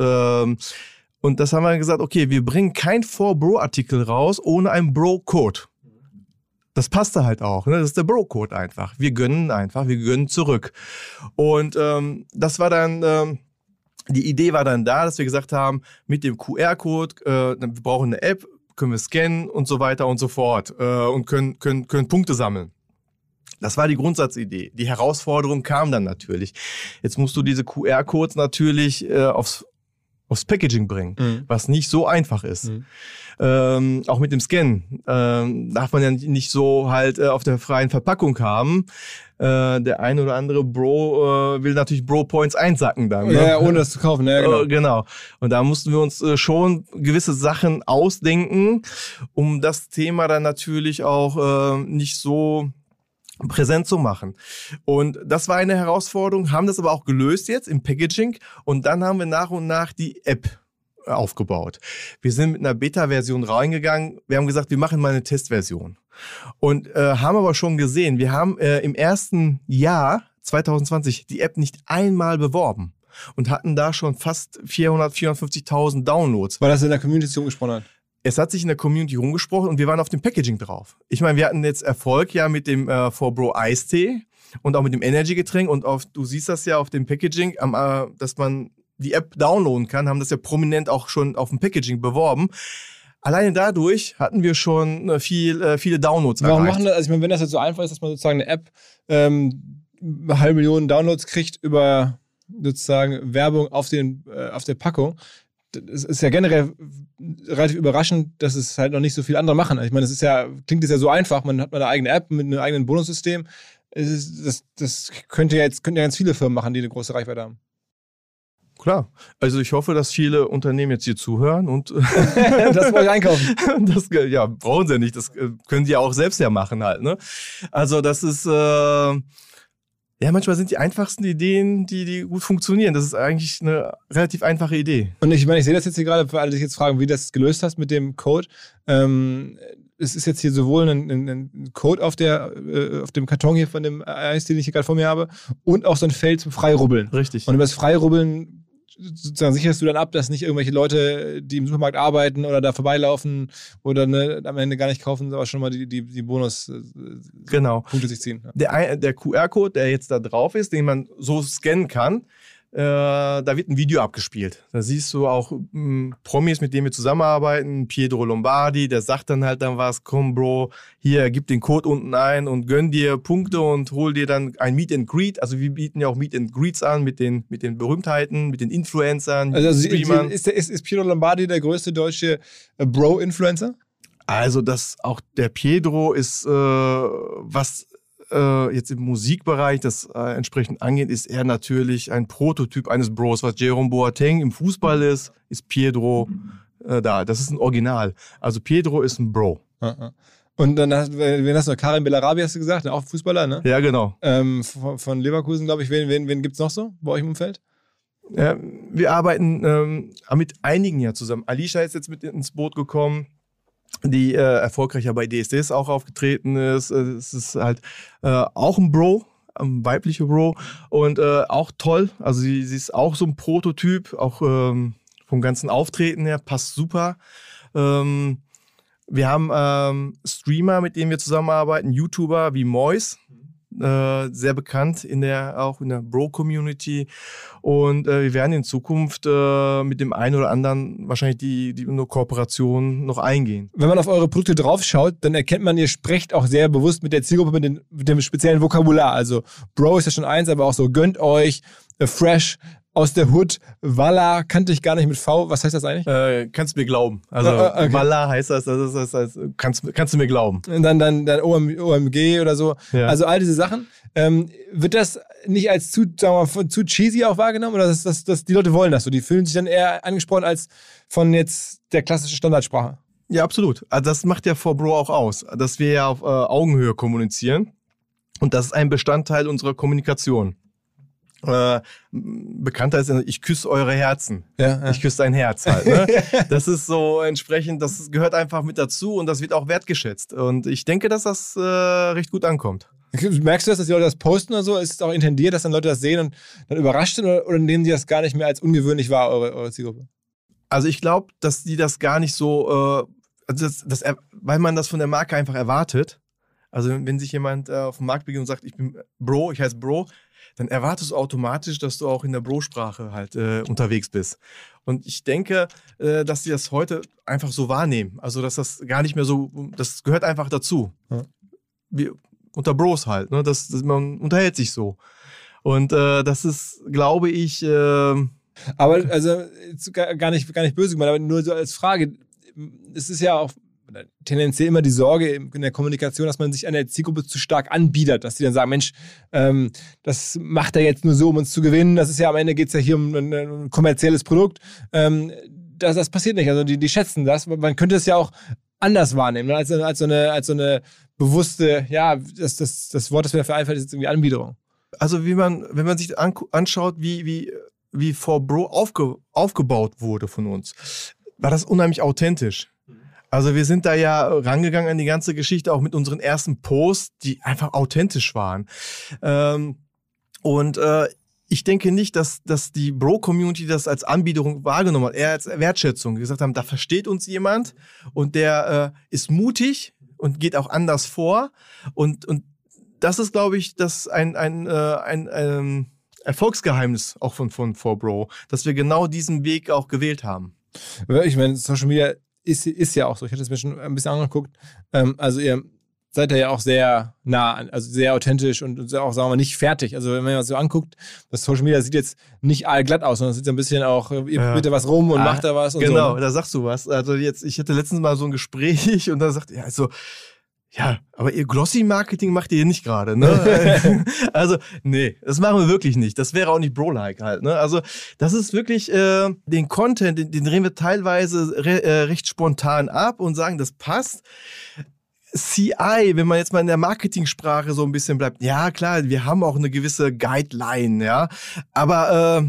das haben wir gesagt, okay, wir bringen kein 4Bro-Artikel raus ohne einen Bro-Code. Das passte halt auch, ne? Das ist der Bro-Code einfach. Wir gönnen zurück. Und das war dann, die Idee war dann da, dass wir gesagt haben, mit dem QR-Code, wir brauchen eine App, können wir scannen und so weiter und so fort und können Punkte sammeln. Das war die Grundsatzidee. Die Herausforderung kam dann natürlich. Jetzt musst du diese QR-Codes natürlich aufs Packaging bringen, was nicht so einfach ist. Auch mit dem Scannen darf man ja nicht so halt auf der freien Verpackung haben. Der ein oder andere Bro will natürlich Bro-Points einsacken dann. Ne? Ja, ohne das zu kaufen. Ja, genau. Genau. Und da mussten wir uns schon gewisse Sachen ausdenken, um das Thema dann natürlich auch nicht so präsent zu machen. Und das war eine Herausforderung, haben das aber auch gelöst jetzt im Packaging und dann haben wir nach und nach die App aufgebaut. Wir sind mit einer Beta-Version reingegangen, wir haben gesagt, wir machen mal eine Testversion und haben aber schon gesehen, wir haben im ersten Jahr 2020 die App nicht einmal beworben und hatten da schon fast 450.000 Downloads. Weil das in der Community umgesprochen hat. Es hat sich in der Community rumgesprochen und wir waren auf dem Packaging drauf. Ich meine, wir hatten jetzt Erfolg ja mit dem 4Bro Eistee und auch mit dem Energy-Getränk und du siehst das ja auf dem Packaging, dass man die App downloaden kann, haben das ja prominent auch schon auf dem Packaging beworben. Alleine dadurch hatten wir schon viele Downloads erreicht. Warum machen das? Also ich meine, wenn das jetzt so einfach ist, dass man sozusagen eine App 500.000 Downloads kriegt über sozusagen Werbung auf der Packung, es ist ja generell relativ überraschend, dass es halt noch nicht so viele andere machen. Ich meine, klingt ja so einfach, man hat mal eine eigene App mit einem eigenen Bonussystem. Das könnten ja ganz viele Firmen machen, die eine große Reichweite haben. Klar. Also ich hoffe, dass viele Unternehmen jetzt hier zuhören und das wollen ich einkaufen. Das brauchen sie ja nicht, das können die ja auch selbst ja machen halt. Ne? Also das ist manchmal sind die einfachsten Ideen, die gut funktionieren. Das ist eigentlich eine relativ einfache Idee. Und ich meine, ich sehe das jetzt hier gerade, für alle, die sich jetzt fragen, wie du das gelöst hast mit dem Code. Es ist jetzt hier sowohl ein Code auf dem Karton hier von dem Eis, den ich hier gerade vor mir habe, und auch so ein Feld zum Freirubbeln. Richtig. Und über das Freirubbeln sozusagen sicherst du dann ab, dass nicht irgendwelche Leute, die im Supermarkt arbeiten oder da vorbeilaufen oder am Ende gar nicht kaufen, aber schon mal die Bonus-Punkte sich ziehen. Ja. Der QR-Code, der jetzt da drauf ist, den man so scannen kann, da wird ein Video abgespielt. Da siehst du auch Promis, mit denen wir zusammenarbeiten, Pietro Lombardi, der sagt dann halt was, komm Bro, hier, gib den Code unten ein und gönn dir Punkte und hol dir dann ein Meet and Greet. Also wir bieten ja auch Meet and Greets an mit den Berühmtheiten, mit den Influencern, also Streamern. Ist Pietro Lombardi der größte deutsche Bro-Influencer? Also auch der Pietro ist, was jetzt im Musikbereich das entsprechend angeht, ist er natürlich ein Prototyp eines Bros. Was Jerome Boateng im Fußball ist Pietro da. Das ist ein Original. Also Pietro ist ein Bro. Und dann wen hast du noch? Karim Bellarabi hast du gesagt, auch Fußballer, ne? Ja, genau. Von Leverkusen, glaube ich. Wen gibt es noch so bei euch im Umfeld? Ja, wir arbeiten mit einigen ja zusammen. Alicia ist jetzt mit ins Boot gekommen, die erfolgreicher bei DSDS auch aufgetreten ist. Es ist halt auch ein Bro, ein weiblicher Bro und auch toll. Also sie ist auch so ein Prototyp, auch vom ganzen Auftreten her, passt super. Wir haben Streamer, mit denen wir zusammenarbeiten, YouTuber wie Mois, sehr bekannt auch in der Bro-Community. Und wir werden in Zukunft mit dem einen oder anderen wahrscheinlich die Kooperation noch eingehen. Wenn man auf eure Produkte draufschaut, dann erkennt man, ihr sprecht auch sehr bewusst mit der Zielgruppe, mit dem speziellen Vokabular. Also Bro ist ja schon eins, aber auch so gönnt euch, fresh, aus der Hood, Walla, kannte ich gar nicht mit V. Was heißt das eigentlich? Kannst du mir glauben. Also okay. Walla heißt das kannst du mir glauben. Und dann OMG oder so. Ja. Also all diese Sachen. Wird das nicht als zu cheesy auch wahrgenommen? Oder dass die Leute wollen das so? Die fühlen sich dann eher angesprochen als von jetzt der klassischen Standardsprache? Ja, absolut. Also das macht ja 4Bro auch aus, dass wir ja auf Augenhöhe kommunizieren. Und das ist ein Bestandteil unserer Kommunikation. Bekannter ist, ich küsse eure Herzen. Ja. Ich küsse dein Herz halt. Ne? Das ist so entsprechend, das gehört einfach mit dazu und das wird auch wertgeschätzt. Und ich denke, dass das recht gut ankommt. Merkst du das, dass die Leute das posten oder so? Ist es auch intendiert, dass dann Leute das sehen und dann überrascht sind oder nehmen die das gar nicht mehr als ungewöhnlich wahr, eure Zielgruppe? Also ich glaube, dass die das gar nicht so, weil man das von der Marke einfach erwartet. Also wenn sich jemand auf den Markt beginnt und sagt, ich bin Bro, ich heiße Bro, dann erwartest du automatisch, dass du auch in der Bro-Sprache halt unterwegs bist. Und ich denke, dass die das heute einfach so wahrnehmen. Also, dass das gar nicht mehr so, das gehört einfach dazu. Ja. Wie unter Bros halt, ne? Man unterhält sich so. Und das ist, glaube ich... aber, also, gar nicht böse gemeint, aber nur so als Frage, es ist ja auch tendenziell immer die Sorge in der Kommunikation, dass man sich an der Zielgruppe zu stark anbietet, dass die dann sagen, Mensch, das macht er jetzt nur so, um uns zu gewinnen, das ist ja am Ende geht es ja hier um ein kommerzielles Produkt. Das passiert nicht, also die schätzen das, man könnte es ja auch anders wahrnehmen, als so eine bewusste, ja, das Wort, das mir dafür einfällt, ist jetzt irgendwie Anbiederung. Also wenn man sich anschaut, wie 4Bro aufgebaut wurde von uns, war das unheimlich authentisch. Also wir sind da ja rangegangen an die ganze Geschichte, auch mit unseren ersten Posts, die einfach authentisch waren. Ich denke nicht, dass die Bro-Community das als Anbiederung wahrgenommen hat, eher als Wertschätzung. Die gesagt haben, da versteht uns jemand und der ist mutig und geht auch anders vor. Und das ist, glaube ich, ein Erfolgsgeheimnis auch von 4Bro, dass wir genau diesen Weg auch gewählt haben. Ich meine, Social Media ist ja auch so. Ich hatte es mir schon ein bisschen angeguckt. Also ihr seid da ja auch sehr nah, also sehr authentisch und auch, sagen wir mal, nicht fertig. Also wenn man das so anguckt, das Social Media sieht jetzt nicht allglatt aus, sondern es sieht so ein bisschen auch, ihr bitte was rum und macht da was und genau, so. Genau, da sagst du was. Also ich hatte letztens mal so ein Gespräch und da sagt er, also ja, aber ihr Glossy-Marketing macht ihr nicht gerade, ne? Also, nee, das machen wir wirklich nicht. Das wäre auch nicht Bro-like halt, ne? Also, das ist wirklich, den Content, den drehen wir teilweise recht spontan ab und sagen, das passt. CI, wenn man jetzt mal in der Marketingsprache so ein bisschen bleibt, ja, klar, wir haben auch eine gewisse Guideline, ja, aber,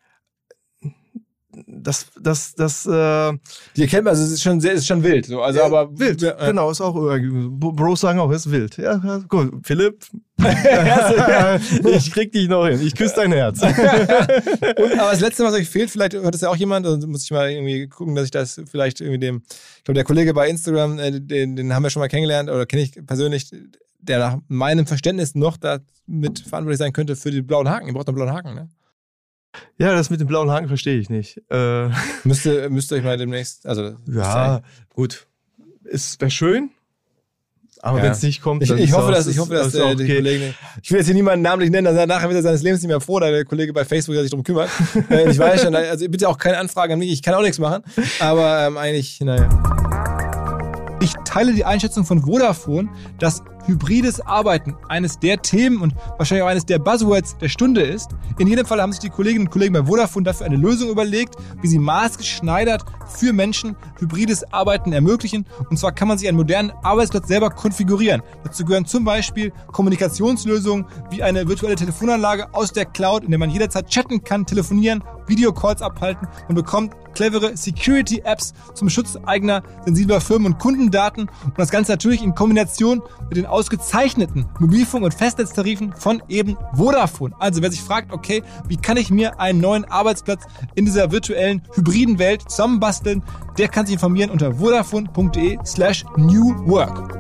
die erkennt man, also es ist schon wild. So. Also, ja, aber wild, genau, ist auch, Bros sagen auch, ist wild. Ja, gut, Philipp, ich krieg dich noch hin, ich küsse dein Herz. Aber das Letzte, was euch fehlt, vielleicht hört das ja auch jemand, also muss ich mal irgendwie gucken, dass ich das vielleicht irgendwie ich glaube, der Kollege bei Instagram, den haben wir schon mal kennengelernt, oder kenne ich persönlich, der nach meinem Verständnis noch da mit verantwortlich sein könnte für die blauen Haken. Ihr braucht einen blauen Haken, ne? Ja, das mit dem blauen Haken verstehe ich nicht. Müsst ihr euch mal demnächst, also ja, gut. Es wäre schön, aber wenn es nicht kommt, dann ich hoffe, dass die Kollegen, ich will jetzt hier niemanden namentlich nennen, nachher wird er seines Lebens nicht mehr froh, da der Kollege bei Facebook der sich darum kümmert. Ich weiß schon, also bitte auch keine Anfrage an mich, ich kann auch nichts machen, aber eigentlich, naja. Ich teile die Einschätzung von Vodafone, dass hybrides Arbeiten eines der Themen und wahrscheinlich auch eines der Buzzwords der Stunde ist. In jedem Fall haben sich die Kolleginnen und Kollegen bei Vodafone dafür eine Lösung überlegt, wie sie maßgeschneidert für Menschen hybrides Arbeiten ermöglichen. Und zwar kann man sich einen modernen Arbeitsplatz selber konfigurieren. Dazu gehören zum Beispiel Kommunikationslösungen wie eine virtuelle Telefonanlage aus der Cloud, in der man jederzeit chatten kann, telefonieren, Videocalls abhalten. Man bekommt clevere Security-Apps zum Schutz eigener sensibler Firmen- und Kundendaten und das Ganze natürlich in Kombination mit den ausgezeichneten Mobilfunk- und Festnetztarifen von eben Vodafone. Also wer sich fragt, okay, wie kann ich mir einen neuen Arbeitsplatz in dieser virtuellen, hybriden Welt zusammenbasteln, der kann sich informieren unter vodafone.de/newwork.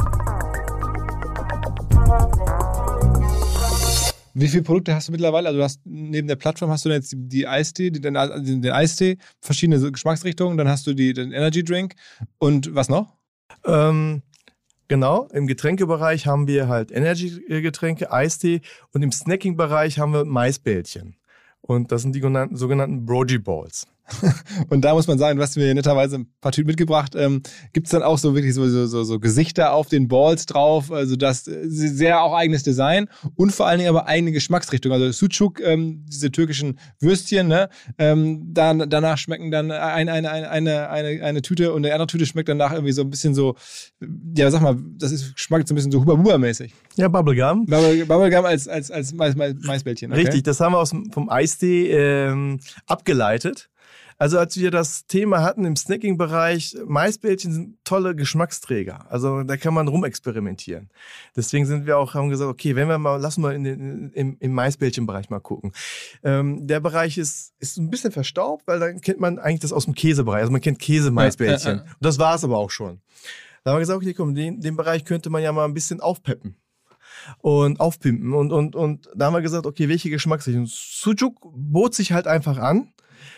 Wie viele Produkte hast du mittlerweile? Also du hast neben der Plattform hast du jetzt die Eistee, den Eistee, verschiedene Geschmacksrichtungen, dann hast du den Energy Drink und was noch? Genau, im Getränkebereich haben wir halt Energy-Getränke, Eistee und im Snacking-Bereich haben wir Maisbällchen. Und das sind die sogenannten Brogy Balls. Und da muss man sagen, du hast mir netterweise ein paar Tüten mitgebracht. Gibt es dann auch so wirklich so Gesichter auf den Balls drauf? Also das sehr auch eigenes Design und vor allen Dingen aber eigene Geschmacksrichtung. Also Sucuk, diese türkischen Würstchen, ne? Danach schmecken dann eine Tüte und eine andere Tüte schmeckt danach irgendwie so ein bisschen so, ja sag mal, schmeckt so ein bisschen so Huba-Buba-mäßig. Ja, Bubblegum. Bubblegum als Maisbällchen. Okay. Richtig, das haben wir vom Eistee abgeleitet. Also als wir das Thema hatten im Snacking-Bereich, Maisbällchen sind tolle Geschmacksträger. Also da kann man rumexperimentieren. Deswegen haben gesagt, okay, lassen wir im Maisbällchen-Bereich mal gucken. Der Bereich ist ein bisschen verstaubt, weil da kennt man eigentlich das aus dem Käsebereich. Also man kennt Käse-Maisbällchen. Und das war es aber auch schon. Da haben wir gesagt, okay, komm, den Bereich könnte man ja mal ein bisschen aufpeppen und aufpimpen. Und da haben wir gesagt, okay, welche Geschmacksrichtung? Sucuk bot sich halt einfach an.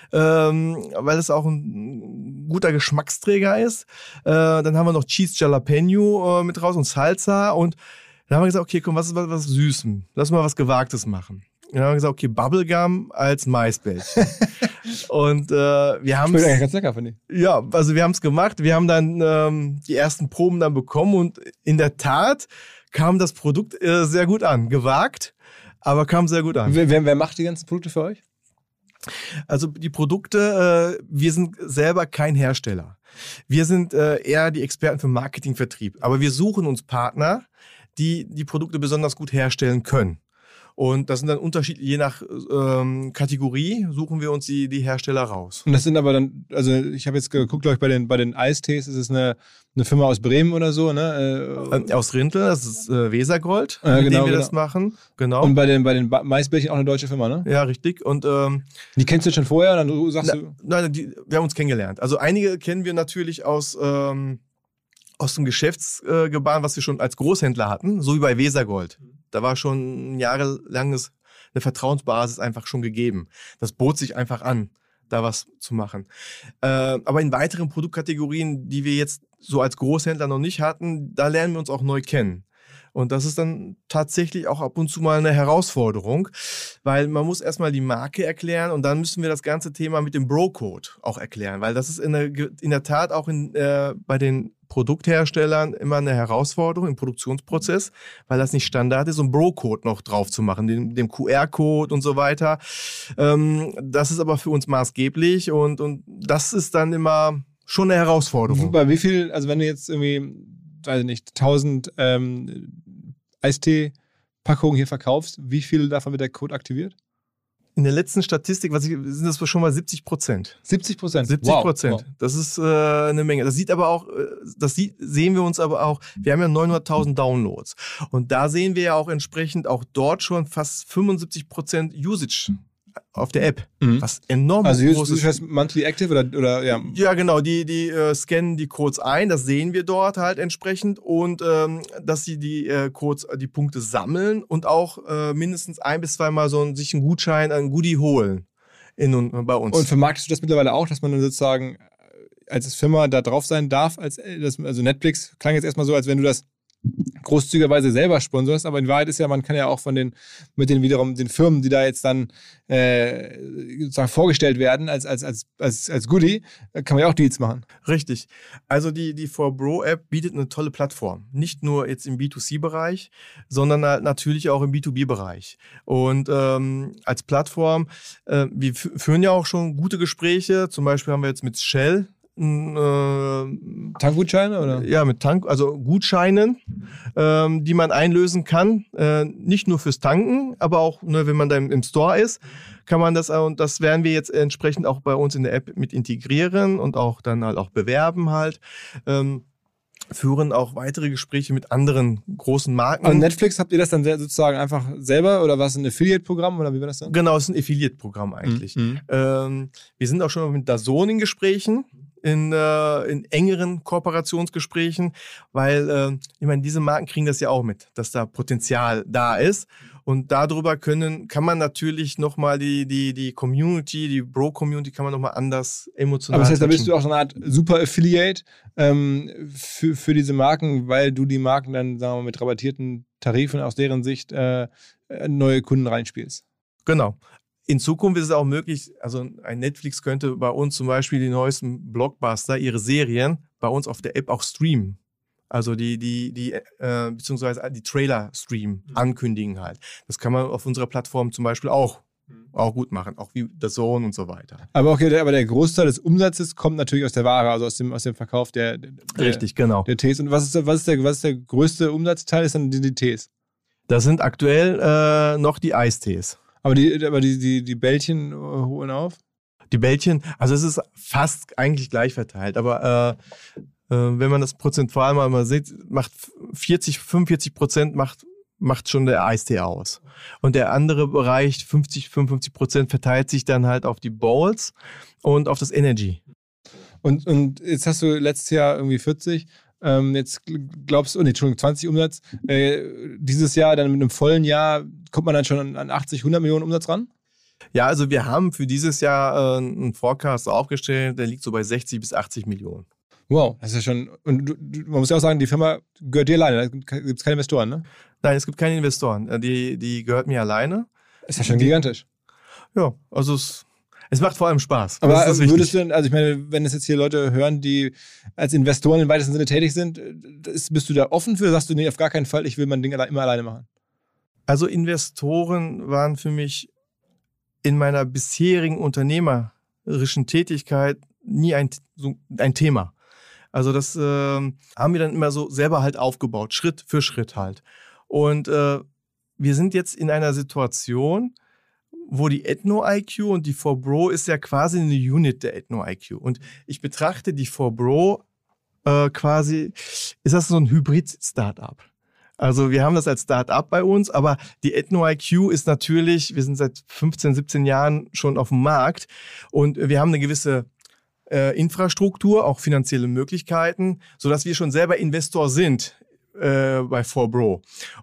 Weil es auch ein guter Geschmacksträger ist. Dann haben wir noch Cheese Jalapeno mit raus und Salsa. Und dann haben wir gesagt, okay, komm, was ist was Süßem? Lass mal was Gewagtes machen. Dann haben wir gesagt, okay, Bubblegum als Maisbällchen. Und wir haben es... Ganz lecker, finde ich. Ja, also wir haben es gemacht. Wir haben dann die ersten Proben dann bekommen und in der Tat kam das Produkt sehr gut an. Gewagt, aber kam sehr gut an. Wer macht die ganzen Produkte für euch? Also die Produkte, wir sind selber kein Hersteller. Wir sind eher die Experten für Marketing, Vertrieb. Aber wir suchen uns Partner, die Produkte besonders gut herstellen können. Und das sind dann unterschiedlich, je nach Kategorie suchen wir uns die Hersteller raus. Und das sind aber dann, also ich habe jetzt geguckt, glaube ich, bei den Eistees, ist es eine Firma aus Bremen oder so, ne? Aus Rintel, das ist Wesergold, mit dem wir das machen. Genau. Und bei den Maisbällchen auch eine deutsche Firma, ne? Ja, richtig. Und die kennst du schon vorher? Dann sagst du? Nein, wir haben uns kennengelernt. Also einige kennen wir natürlich aus dem Geschäftsgebaren, was wir schon als Großhändler hatten, so wie bei Wesergold. Da war schon ein jahrelanges eine Vertrauensbasis einfach schon gegeben. Das bot sich einfach an, da was zu machen. Aber in weiteren Produktkategorien, die wir jetzt so als Großhändler noch nicht hatten, da lernen wir uns auch neu kennen. Und das ist dann tatsächlich auch ab und zu mal eine Herausforderung, weil man muss erstmal die Marke erklären und dann müssen wir das ganze Thema mit dem Bro-Code auch erklären, weil das ist in der Tat auch bei den Produktherstellern immer eine Herausforderung im Produktionsprozess, weil das nicht Standard ist, um Bro-Code noch drauf zu machen, dem QR-Code und so weiter. Das ist aber für uns maßgeblich und das ist dann immer schon eine Herausforderung. Bei wie viel, also wenn du jetzt irgendwie, weiß ich nicht, 1000 Eistee-Packungen hier verkaufst, wie viel davon wird der Code aktiviert? In der letzten Statistik sind das schon mal 70%. 70%? 70%. Wow. Das ist eine Menge. Das sehen wir uns aber auch, wir haben ja 900.000 Downloads. Und da sehen wir ja auch entsprechend auch dort schon fast 75% Usage auf der App. Was enorm groß ist. Also ist. Monthly Active oder ja? Ja, genau. Die scannen die Codes ein, das sehen wir dort halt entsprechend und dass sie die Codes, die Punkte sammeln und auch mindestens 1 bis 2 Mal sich einen Gutschein, ein Goodie holen bei uns. Und vermarktest du das mittlerweile auch, dass man dann sozusagen als Firma da drauf sein darf? Also Netflix klang jetzt erstmal so, als wenn du das großzügigerweise selber sponsorst, aber in Wahrheit ist ja, man kann ja auch mit den wiederum den Firmen, die da jetzt dann sozusagen vorgestellt werden als Goodie, kann man ja auch Deals machen. Richtig. Also die 4Bro-App bietet eine tolle Plattform. Nicht nur jetzt im B2C-Bereich, sondern natürlich auch im B2B-Bereich. Und als Plattform, wir führen ja auch schon gute Gespräche. Zum Beispiel haben wir jetzt mit Shell Tankgutscheine, oder? Ja, also Gutscheinen, die man einlösen kann. Nicht nur fürs Tanken, aber auch, wenn man da im Store ist, kann man das, und das werden wir jetzt entsprechend auch bei uns in der App mit integrieren und auch dann halt auch bewerben halt. Führen auch weitere Gespräche mit anderen großen Marken. Und Netflix, habt ihr das dann sozusagen einfach selber oder war es ein Affiliate-Programm oder wie war das dann? Genau, es ist ein Affiliate-Programm eigentlich. Wir sind auch schon mit DAZN in Gesprächen. In engeren Kooperationsgesprächen, weil ich meine, diese Marken kriegen das ja auch mit, dass da Potenzial da ist. Und darüber kann man natürlich nochmal die Community, die Bro-Community kann man nochmal anders emotional. Aber das heißt, da bist du auch so eine Art Super-Affiliate für diese Marken, weil du die Marken dann, sagen wir mal, mit rabattierten Tarifen aus deren Sicht neue Kunden reinspielst. Genau. In Zukunft ist es auch möglich, also ein Netflix könnte bei uns zum Beispiel die neuesten Blockbuster, ihre Serien, bei uns auf der App auch streamen. Also beziehungsweise die Trailer streamen, ankündigen halt. Das kann man auf unserer Plattform zum Beispiel auch gut machen, auch wie DAZN und so weiter. Aber der Großteil des Umsatzes kommt natürlich aus der Ware, also aus dem Verkauf der Richtig, genau. Der Tees. Und was ist der größte Umsatzteil? Ist dann die Tees? Das sind aktuell noch die Eistees. Aber die Bällchen holen auf? Die Bällchen, also es ist fast eigentlich gleich verteilt, aber wenn man das prozentual mal sieht, macht 45% macht schon der Eistee aus. Und der andere Bereich, 55% verteilt sich dann halt auf die Bowls und auf das Energy. Und jetzt hast du letztes Jahr irgendwie 40, jetzt glaubst du, 20 Umsatz. Dieses Jahr, dann mit einem vollen Jahr, kommt man dann schon an 80, 100 Millionen Umsatz ran? Ja, also wir haben für dieses Jahr einen Forecast aufgestellt, der liegt so bei 60 bis 80 Millionen. Wow, das ist ja schon, und man muss ja auch sagen, die Firma gehört dir alleine, da gibt es keine Investoren, ne? Nein, es gibt keine Investoren, die gehört mir alleine. Ist ja schon gigantisch. Ja, also es macht vor allem Spaß. Aber würdest du denn, also ich meine, wenn es jetzt hier Leute hören, die als Investoren im weitesten Sinne tätig sind, bist du da offen für? Sagst du, nee, auf gar keinen Fall, ich will mein Ding immer alleine machen? Also Investoren waren für mich in meiner bisherigen unternehmerischen Tätigkeit nie ein Thema. Also das haben wir dann immer so selber halt aufgebaut, Schritt für Schritt halt. Und wir sind jetzt in einer Situation, wo die Ethno-IQ und die 4Bro ist ja quasi eine Unit der Ethno-IQ. Und ich betrachte die 4Bro quasi, ist das so ein Hybrid-Startup. Also wir haben das als Startup bei uns, aber die Ethno-IQ ist natürlich, wir sind seit 15, 17 Jahren schon auf dem Markt und wir haben eine gewisse Infrastruktur, auch finanzielle Möglichkeiten, sodass wir schon selber Investor sind bei 4Bro.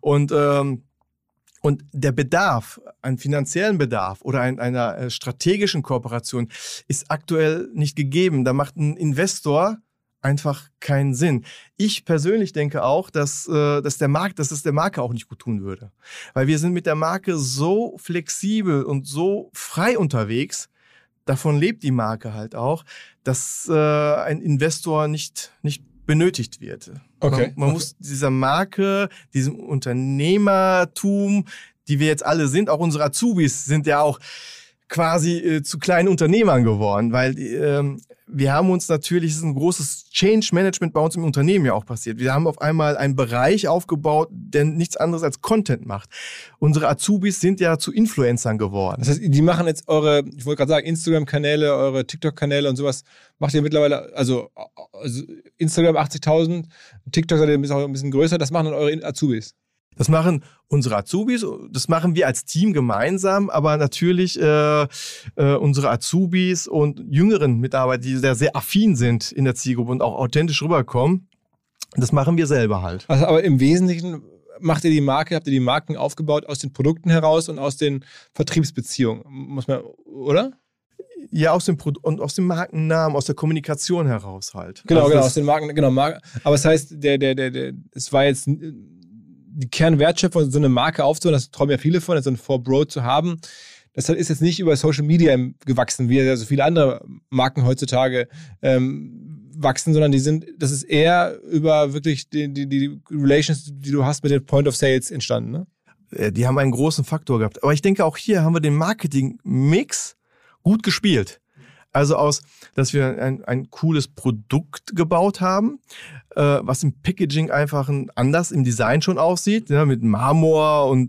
Und der Bedarf, einen finanziellen Bedarf oder einer strategischen Kooperation ist aktuell nicht gegeben. Da macht ein Investor einfach keinen Sinn. Ich persönlich denke auch, dass es der Marke auch nicht gut tun würde. Weil wir sind mit der Marke so flexibel und so frei unterwegs, davon lebt die Marke halt auch, dass ein Investor nicht benötigt wird. Okay. Man muss dieser Marke, diesem Unternehmertum, die wir jetzt alle sind, auch unsere Azubis sind ja auch quasi zu kleinen Unternehmern geworden, weil wir haben uns natürlich, es ist ein großes Change-Management bei uns im Unternehmen ja auch passiert. Wir haben auf einmal einen Bereich aufgebaut, der nichts anderes als Content macht. Unsere Azubis sind ja zu Influencern geworden. Das heißt, die machen jetzt eure, ich wollte gerade sagen, Instagram-Kanäle, eure TikTok-Kanäle und sowas, macht ihr mittlerweile, also Instagram 80.000, TikTok seid ihr auch ein bisschen größer, das machen dann eure Azubis. Das machen unsere Azubis, das machen wir als Team gemeinsam, aber natürlich unsere Azubis und jüngeren Mitarbeiter, die sehr affin sind in der Zielgruppe und auch authentisch rüberkommen, das machen wir selber halt. Also, aber im Wesentlichen habt ihr die Marken aufgebaut aus den Produkten heraus und aus den Vertriebsbeziehungen, muss man, oder? Ja, aus dem Markennamen, aus der Kommunikation heraus halt. Genau, aus den Marken, genau. Aber das heißt, es war jetzt die Kernwertschöpfung, so eine Marke aufzubauen, das träumen ja viele von, so ein 4Bro zu haben. Das ist jetzt nicht über Social Media gewachsen, wie ja so viele andere Marken heutzutage wachsen, sondern das ist eher über wirklich die Relations, die du hast mit den Point of Sales entstanden, ne? Die haben einen großen Faktor gehabt. Aber ich denke, auch hier haben wir den Marketing-Mix gut gespielt. Also dass wir ein cooles Produkt gebaut haben, was im Packaging einfach anders im Design schon aussieht, ja, mit Marmor und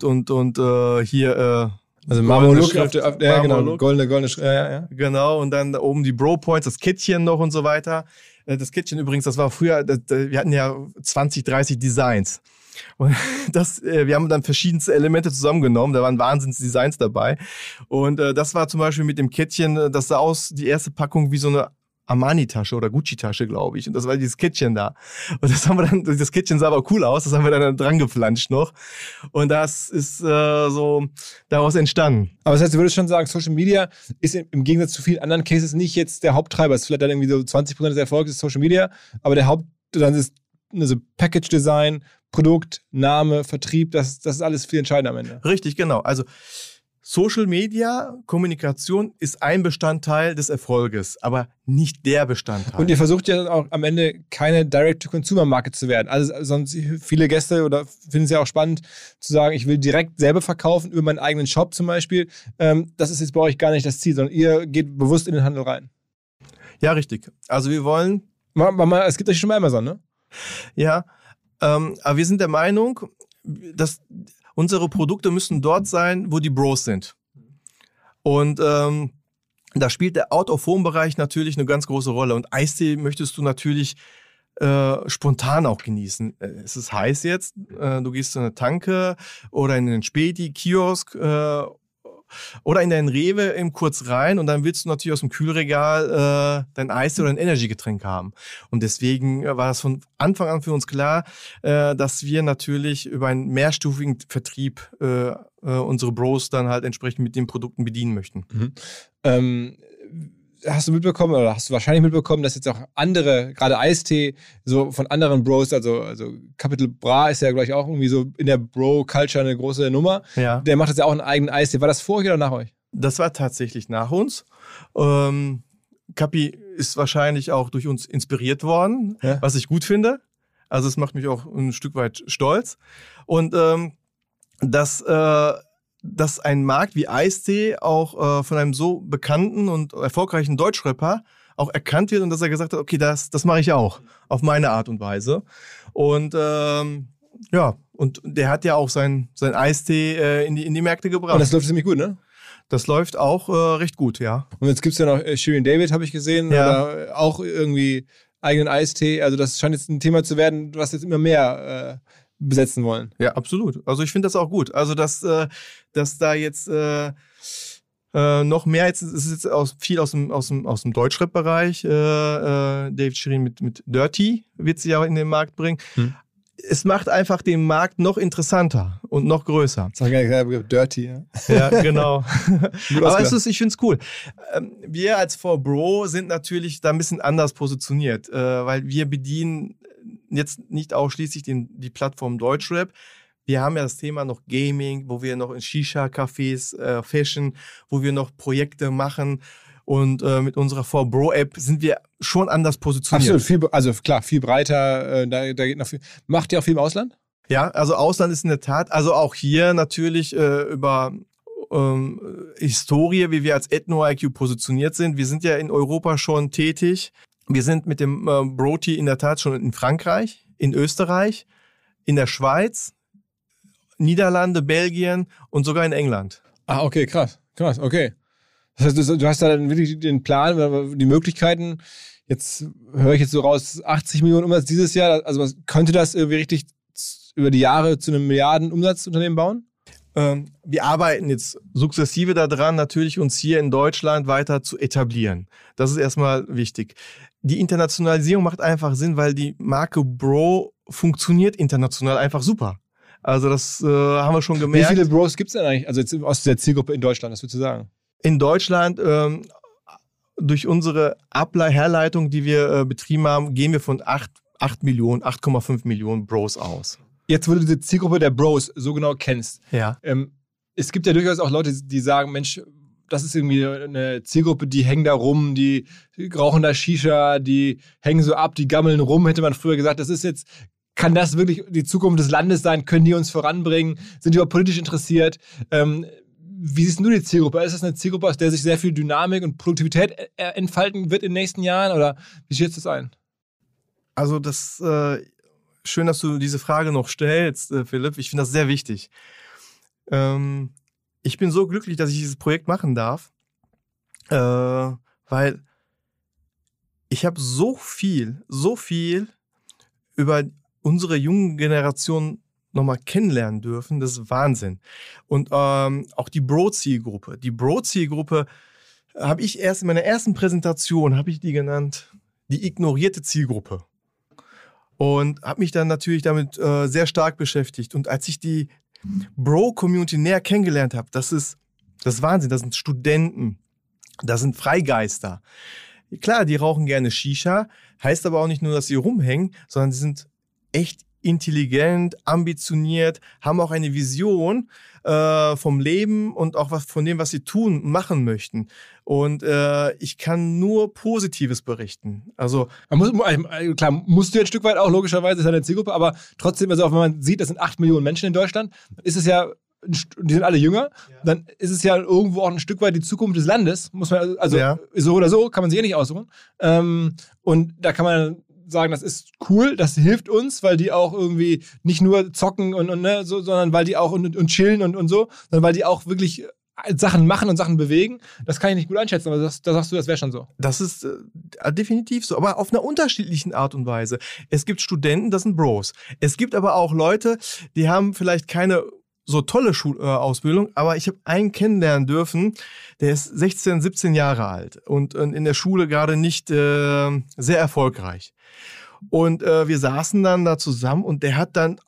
hier also Marmor-Look, Marmor-Look. Goldene Schrift, ja. Genau, und dann oben die Bro-Points, das Kettchen noch und so weiter. Das Kettchen übrigens, das war früher, wir hatten ja 20, 30 Designs. Und wir haben dann verschiedenste Elemente zusammengenommen, da waren Wahnsinns-Designs dabei. Und das war zum Beispiel mit dem Kettchen, das sah aus, die erste Packung wie so eine Armani-Tasche oder Gucci-Tasche, glaube ich. Und das war dieses Kettchen da. Und das Kettchen sah aber cool aus, das haben wir dann dran geflanscht noch. Und das ist so daraus entstanden. Aber das heißt, du würdest schon sagen, Social Media ist im Gegensatz zu vielen anderen Cases nicht jetzt der Haupttreiber. Es ist vielleicht dann irgendwie so 20% des Erfolgs ist Social Media, aber dann ist also Package-Design, Produkt, Name, Vertrieb, das ist alles viel entscheidender am Ende. Richtig, genau. Also Social Media, Kommunikation ist ein Bestandteil des Erfolges, aber nicht der Bestandteil. Und ihr versucht ja auch am Ende keine Direct-to-Consumer-Marke zu werden. Also sonst viele Gäste oder finden es ja auch spannend zu sagen, ich will direkt selber verkaufen über meinen eigenen Shop zum Beispiel. Das ist jetzt bei euch gar nicht das Ziel, sondern ihr geht bewusst in den Handel rein. Ja, richtig. Also wir wollen... Es gibt euch schon bei Amazon, ne? Ja, aber wir sind der Meinung, dass unsere Produkte müssen dort sein, wo die Bros sind. Und da spielt der Out-of-Home-Bereich natürlich eine ganz große Rolle. Und Eistee möchtest du natürlich spontan auch genießen. Es ist heiß jetzt, du gehst in eine Tanke oder in einen Späti, Kiosk oder in deinen Rewe eben kurz rein und dann willst du natürlich aus dem Kühlregal dein Eistee oder ein Energy-Getränk haben. Und deswegen war das von Anfang an für uns klar, dass wir natürlich über einen mehrstufigen Vertrieb unsere Bros dann halt entsprechend mit den Produkten bedienen möchten. Mhm. Hast du mitbekommen oder hast du wahrscheinlich mitbekommen, dass jetzt auch andere, gerade Eistee, so von anderen Bros, also Capital Bra ist ja gleich auch irgendwie so in der Bro-Culture eine große Nummer. Ja. Der macht jetzt ja auch einen eigenen Eistee. War das vor euch oder nach euch? Das war tatsächlich nach uns. Capi ist wahrscheinlich auch durch uns inspiriert worden, ja, was ich gut finde. Also es macht mich auch ein Stück weit stolz. Und dass ein Markt wie Eistee auch von einem so bekannten und erfolgreichen Deutschrapper auch erkannt wird und dass er gesagt hat, okay, das mache ich auch auf meine Art und Weise. Und und der hat ja auch sein Eistee in die Märkte gebracht. Und das läuft ziemlich gut, ne? Das läuft auch recht gut, ja. Und jetzt gibt's ja noch Shirin David, habe ich gesehen, ja, oder auch irgendwie eigenen Eistee. Also das scheint jetzt ein Thema zu werden, was jetzt immer mehr besetzen wollen. Ja, absolut. Also ich finde das auch gut. Also dass da jetzt noch mehr, jetzt ist jetzt viel aus dem Deutschrap-Bereich. David Shirin mit Dirty wird sie ja in den Markt bringen. Es macht einfach den Markt noch interessanter und noch größer. Das ist gar nicht der Begriff Dirty, ja. Ja, genau. Aber ich finde es cool. Wir als 4Bro sind natürlich da ein bisschen anders positioniert, weil wir bedienen jetzt nicht ausschließlich die Plattform Deutschrap. Wir haben ja das Thema noch Gaming, wo wir noch in Shisha-Cafés, Fashion, wo wir noch Projekte machen. Und mit unserer 4Bro-App sind wir schon anders positioniert. Absolut, viel breiter. Da geht noch viel. Macht ihr auch viel im Ausland? Ja, also Ausland ist in der Tat, also auch hier natürlich über Historie, wie wir als Ethno-IQ positioniert sind. Wir sind ja in Europa schon tätig. Wir sind mit dem Broti in der Tat schon in Frankreich, in Österreich, in der Schweiz, Niederlande, Belgien und sogar in England. Ah, okay, krass, okay. Das heißt, du hast da dann wirklich den Plan, die Möglichkeiten, jetzt höre ich jetzt so raus, 80 Millionen Umsatz dieses Jahr, also könnte das irgendwie richtig über die Jahre zu einem Milliarden-Umsatzunternehmen bauen? Wir arbeiten jetzt sukzessive daran, natürlich uns hier in Deutschland weiter zu etablieren. Das ist erstmal wichtig. Die Internationalisierung macht einfach Sinn, weil die Marke Bro funktioniert international einfach super. Also das haben wir schon gemerkt. Wie viele Bros gibt es denn eigentlich, also jetzt aus der Zielgruppe in Deutschland, was würdest du sagen? In Deutschland, durch unsere Herleitung, die wir betrieben haben, gehen wir von 8,5 Millionen Bros aus. Jetzt, wo du diese Zielgruppe der Bros so genau kennst, Ja. Es gibt ja durchaus auch Leute, die sagen, Mensch, das ist irgendwie eine Zielgruppe, die hängen da rum, die rauchen da Shisha, die hängen so ab, die gammeln rum, hätte man früher gesagt. Kann das wirklich die Zukunft des Landes sein? Können die uns voranbringen? Sind die überhaupt politisch interessiert? Wie siehst du die Zielgruppe? Ist das eine Zielgruppe, aus der sich sehr viel Dynamik und Produktivität entfalten wird in den nächsten Jahren? Oder wie schätzt du das ein? Also schön, dass du diese Frage noch stellst, Philipp. Ich finde das sehr wichtig. Ich bin so glücklich, dass ich dieses Projekt machen darf, weil ich habe so viel über unsere jungen Generation nochmal kennenlernen dürfen. Das ist Wahnsinn. Und auch die Bro-Zielgruppe. Die Bro-Zielgruppe habe ich erst in meiner ersten Präsentation, habe ich die genannt, die ignorierte Zielgruppe. Und habe mich dann natürlich damit sehr stark beschäftigt. Und als ich die Bro-Community näher kennengelernt habe, das ist Wahnsinn. Das sind Studenten, das sind Freigeister. Klar, die rauchen gerne Shisha, heißt aber auch nicht nur, dass sie rumhängen, sondern sie sind echt intelligent, ambitioniert, haben auch eine Vision vom Leben und auch von dem, was sie tun, machen möchten. Und ich kann nur Positives berichten. Also Klar, musst du jetzt ein Stück weit auch, logischerweise, ist ja eine Zielgruppe, aber trotzdem, also auch wenn man sieht, das sind 8 Millionen Menschen in Deutschland, ist es ja, die sind alle jünger, dann ist es ja irgendwo auch ein Stück weit die Zukunft des Landes, muss man, so oder so, kann man sich nicht aussuchen. Und da kann man sagen, das ist cool, das hilft uns, weil die auch irgendwie nicht nur zocken und ne, so, sondern weil die auch und chillen und so, sondern weil die auch wirklich Sachen machen und Sachen bewegen. Das kann ich nicht gut einschätzen, aber da sagst du, das wäre schon so. Das ist definitiv so, aber auf einer unterschiedlichen Art und Weise. Es gibt Studenten, das sind Bros. Es gibt aber auch Leute, die haben vielleicht keine so tolle Ausbildung, aber ich habe einen kennenlernen dürfen, der ist 16, 17 Jahre alt und in der Schule gerade nicht sehr erfolgreich. Und wir saßen dann da zusammen und der hat dann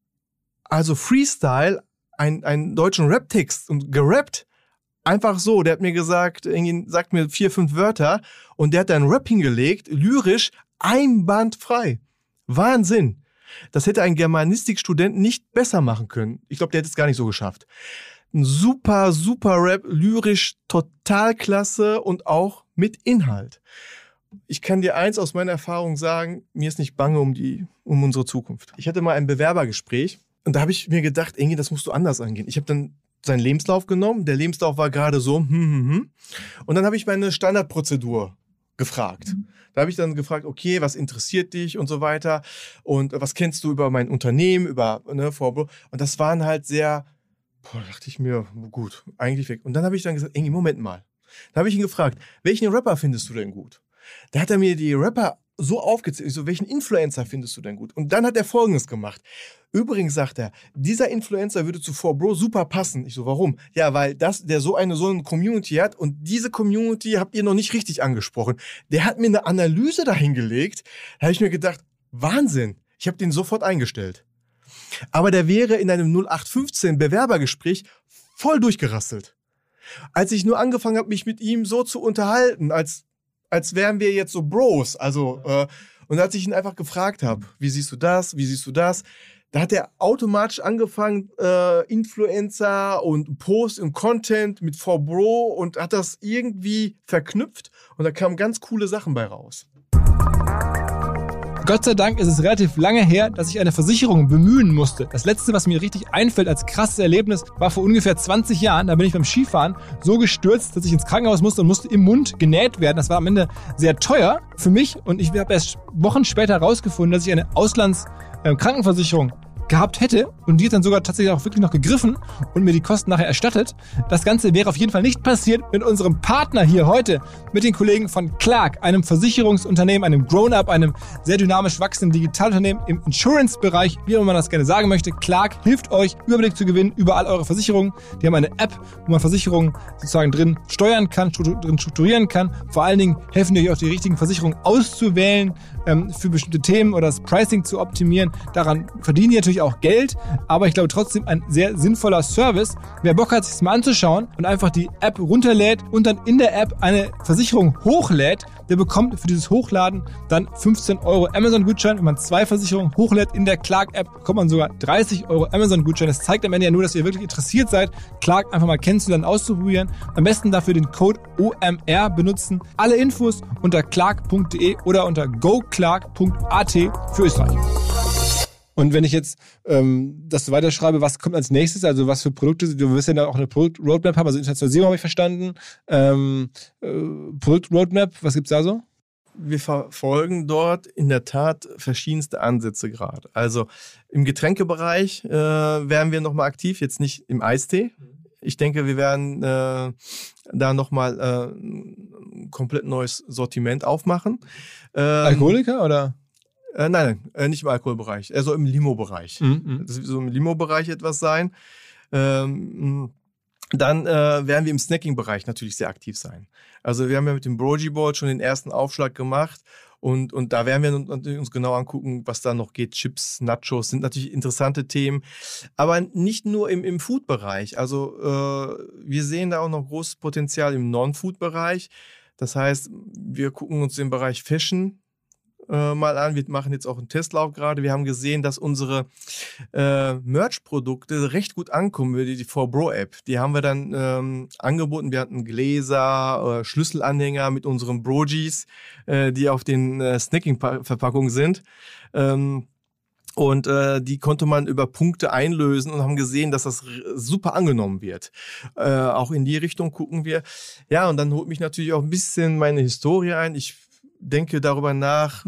also Freestyle einen deutschen Rap-Text und gerappt. Einfach so, der hat mir gesagt, sagt mir 4, 5 Wörter und der hat dann Rap hingelegt, lyrisch, einwandfrei. Wahnsinn. Das hätte ein Germanistikstudent nicht besser machen können. Ich glaube, der hätte es gar nicht so geschafft. Ein super, super Rap, lyrisch, total klasse und auch mit Inhalt. Ich kann dir eins aus meiner Erfahrung sagen, mir ist nicht bange um unsere Zukunft. Ich hatte mal ein Bewerbergespräch und da habe ich mir gedacht, irgendwie, das musst du anders angehen. Ich habe dann seinen Lebenslauf genommen, der Lebenslauf war gerade so, und dann habe ich meine Standardprozedur gefragt. Da habe ich dann gefragt, okay, was interessiert dich und so weiter und was kennst du über mein Unternehmen, über Vorbro. Und das waren halt sehr, dachte ich mir, gut, eigentlich weg. Und dann habe ich dann gesagt, Moment mal. Da habe ich ihn gefragt, welchen Rapper findest du denn gut? Da hat er mir die Rapper so aufgezählt, so, welchen Influencer findest du denn gut? Und dann hat er Folgendes gemacht. Übrigens sagt er, dieser Influencer würde zu Forbro super passen. Ich so, warum? Ja, weil der so eine Community hat und diese Community habt ihr noch nicht richtig angesprochen. Der hat mir eine Analyse dahingelegt. Da habe ich mir gedacht, Wahnsinn. Ich habe den sofort eingestellt. Aber der wäre in einem 0815 Bewerbergespräch voll durchgerasselt. Als ich nur angefangen habe, mich mit ihm so zu unterhalten, als wären wir jetzt so Bros, und als ich ihn einfach gefragt habe, wie siehst du das, da hat er automatisch angefangen, Influencer und Post und Content mit Forbro und hat das irgendwie verknüpft und da kamen ganz coole Sachen bei raus. Gott sei Dank ist es relativ lange her, dass ich eine Versicherung bemühen musste. Das letzte, was mir richtig einfällt als krasses Erlebnis, war vor ungefähr 20 Jahren. Da bin ich beim Skifahren so gestürzt, dass ich ins Krankenhaus musste und musste im Mund genäht werden. Das war am Ende sehr teuer für mich und ich habe erst Wochen später herausgefunden, dass ich eine Auslandskrankenversicherung gehabt hätte und die hat dann sogar tatsächlich auch wirklich noch gegriffen und mir die Kosten nachher erstattet. Das Ganze wäre auf jeden Fall nicht passiert mit unserem Partner hier heute, mit den Kollegen von Clark, einem Versicherungsunternehmen, einem Grown-Up, einem sehr dynamisch wachsenden Digitalunternehmen im Insurance-Bereich, wie immer man das gerne sagen möchte. Clark hilft euch, Überblick zu gewinnen über all eure Versicherungen. Die haben eine App, wo man Versicherungen sozusagen drin steuern kann, drin strukturieren kann. Vor allen Dingen helfen die euch auch, die richtigen Versicherungen auszuwählen für bestimmte Themen oder das Pricing zu optimieren. Daran verdienen die natürlich natürlich auch Geld, aber ich glaube trotzdem ein sehr sinnvoller Service. Wer Bock hat, sich das mal anzuschauen und einfach die App runterlädt und dann in der App eine Versicherung hochlädt, der bekommt für dieses Hochladen dann 15 € Amazon-Gutschein. Wenn man 2 Versicherungen hochlädt in der Clark-App, bekommt man sogar 30 € Amazon-Gutschein. Das zeigt am Ende ja nur, dass ihr wirklich interessiert seid, Clark einfach mal kennenzulernen, auszuprobieren. Am besten dafür den Code OMR benutzen. Alle Infos unter clark.de oder unter goclark.at für Österreich. Und wenn ich jetzt das so weiterschreibe, was kommt als nächstes? Also was für Produkte? Du wirst ja da auch eine Produkt-Roadmap haben. Also Internationalisierung habe ich verstanden. Produkt-Roadmap, was gibt's da so? Wir verfolgen dort in der Tat verschiedenste Ansätze gerade. Also im Getränkebereich werden wir nochmal aktiv, jetzt nicht im Eistee. Ich denke, wir werden da nochmal ein komplett neues Sortiment aufmachen. Alkoholiker oder? Nein, nicht im Alkoholbereich, also im Limo-Bereich. Das wird so im Limo-Bereich etwas sein. Dann werden wir im Snacking-Bereich natürlich sehr aktiv sein. Also wir haben ja mit dem Brogy Board schon den ersten Aufschlag gemacht und da werden wir natürlich uns genau angucken, was da noch geht. Chips, Nachos sind natürlich interessante Themen, aber nicht nur im Food-Bereich. Also wir sehen da auch noch großes Potenzial im Non-Food-Bereich. Das heißt, wir gucken uns den Bereich Fashion mal an. Wir machen jetzt auch einen Testlauf gerade. Wir haben gesehen, dass unsere Merch-Produkte recht gut ankommen, die 4Bro-App. Die haben wir dann angeboten. Wir hatten Gläser, Schlüsselanhänger mit unseren Brogis, die auf den Snacking-Verpackungen sind. Und die konnte man über Punkte einlösen und haben gesehen, dass das super angenommen wird. Auch in die Richtung gucken wir. Ja, und dann holt mich natürlich auch ein bisschen meine Historie ein. Ich denke darüber nach,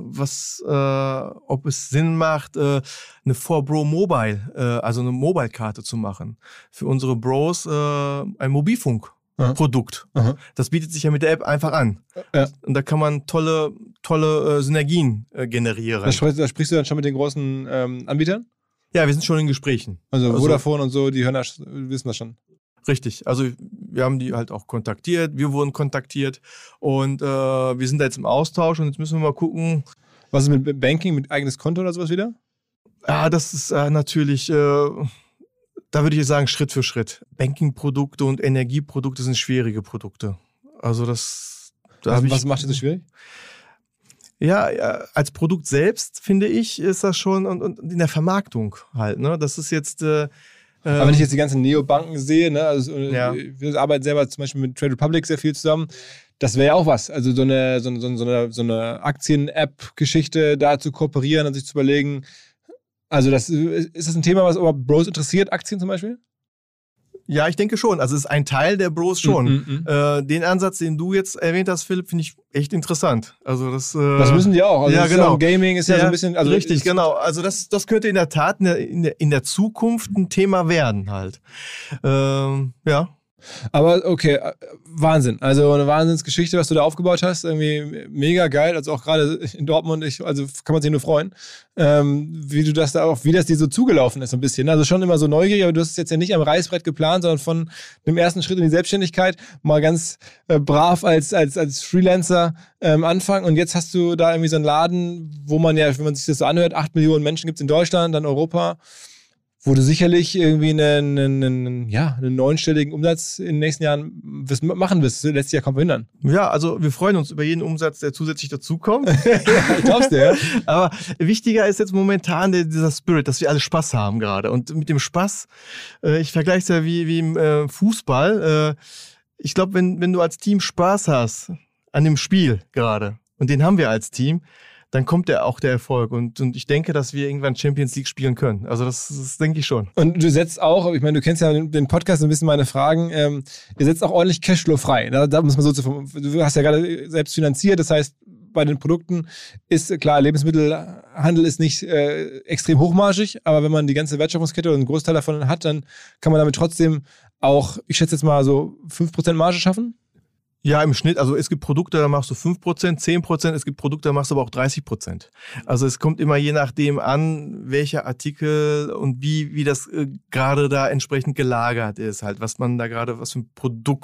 ob es Sinn macht, eine 4Bro Mobile, also eine Mobile-Karte zu machen. Für unsere Bros ein Mobilfunkprodukt. Das bietet sich ja mit der App einfach an. Ja. Und da kann man tolle Synergien generieren. Da sprichst du dann schon mit den großen Anbietern? Ja, wir sind schon in Gesprächen. Also Vodafone und so, die wissen das schon. Richtig, also wir haben die halt auch kontaktiert, wir wurden kontaktiert und wir sind da jetzt im Austausch und jetzt müssen wir mal gucken. Was ist mit Banking, mit eigenes Konto oder sowas wieder? Ja, das ist natürlich, da würde ich sagen Schritt für Schritt. Banking-Produkte und Energieprodukte sind schwierige Produkte. Also was macht das so schwierig? Ja, als Produkt selbst, finde ich, ist das schon und in der Vermarktung halt, ne? Das ist jetzt aber wenn ich jetzt die ganzen Neobanken sehe, ne, also wir arbeiten selber zum Beispiel mit Trade Republic sehr viel zusammen, das wäre ja auch was. Also so eine Aktien-App-Geschichte da zu kooperieren und sich zu überlegen, also ist das ein Thema, was aber Bros interessiert, Aktien zum Beispiel? Ja, ich denke schon. Also es ist ein Teil der Bros schon. Den Ansatz, den du jetzt erwähnt hast, Philipp, finde ich echt interessant. Also das müssen die auch. Also ja, genau. Ja, Gaming ist ja so ein bisschen... Also richtig, genau. Also das könnte in der Tat in der Zukunft ein Thema werden halt. Ja. Aber okay, Wahnsinn. Also eine Wahnsinnsgeschichte, was du da aufgebaut hast. Irgendwie mega geil. Also auch gerade in Dortmund, also kann man sich nur freuen, wie das dir so zugelaufen ist so ein bisschen. Also schon immer so neugierig, aber du hast es jetzt ja nicht am Reißbrett geplant, sondern von dem ersten Schritt in die Selbstständigkeit mal ganz brav als Freelancer anfangen. Und jetzt hast du da irgendwie so einen Laden, wo man ja, wenn man sich das so anhört, 8 Millionen Menschen gibt es in Deutschland, dann Europa, wo du sicherlich irgendwie einen neunstelligen Umsatz in den nächsten Jahren machen wirst. Das lässt sich ja kaum verhindern. Ja, also wir freuen uns über jeden Umsatz, der zusätzlich dazukommt. Ja, glaubst du, ja? Aber wichtiger ist jetzt momentan dieser Spirit, dass wir alle Spaß haben gerade. Und mit dem Spaß, ich vergleiche es ja wie im Fußball. Ich glaube, wenn du als Team Spaß hast an dem Spiel gerade, und den haben wir als Team, dann kommt auch der Erfolg. Und ich denke, dass wir irgendwann Champions League spielen können. Also das denke ich schon. Und du setzt auch, ich meine, du kennst ja den Podcast, ein bisschen meine Fragen, ihr setzt auch ordentlich Cashflow frei. Da muss man du hast ja gerade selbst finanziert, das heißt, bei den Produkten ist klar, Lebensmittelhandel ist nicht extrem hochmargig, aber wenn man die ganze Wertschöpfungskette oder einen Großteil davon hat, dann kann man damit trotzdem auch, ich schätze jetzt mal so 5% Marge schaffen. Ja, im Schnitt. Also es gibt Produkte, da machst du 5%, 10%. Es gibt Produkte, da machst du aber auch 30%. Also es kommt immer je nachdem an, welcher Artikel und wie das gerade da entsprechend gelagert ist, halt, was man da gerade, was für ein Produkt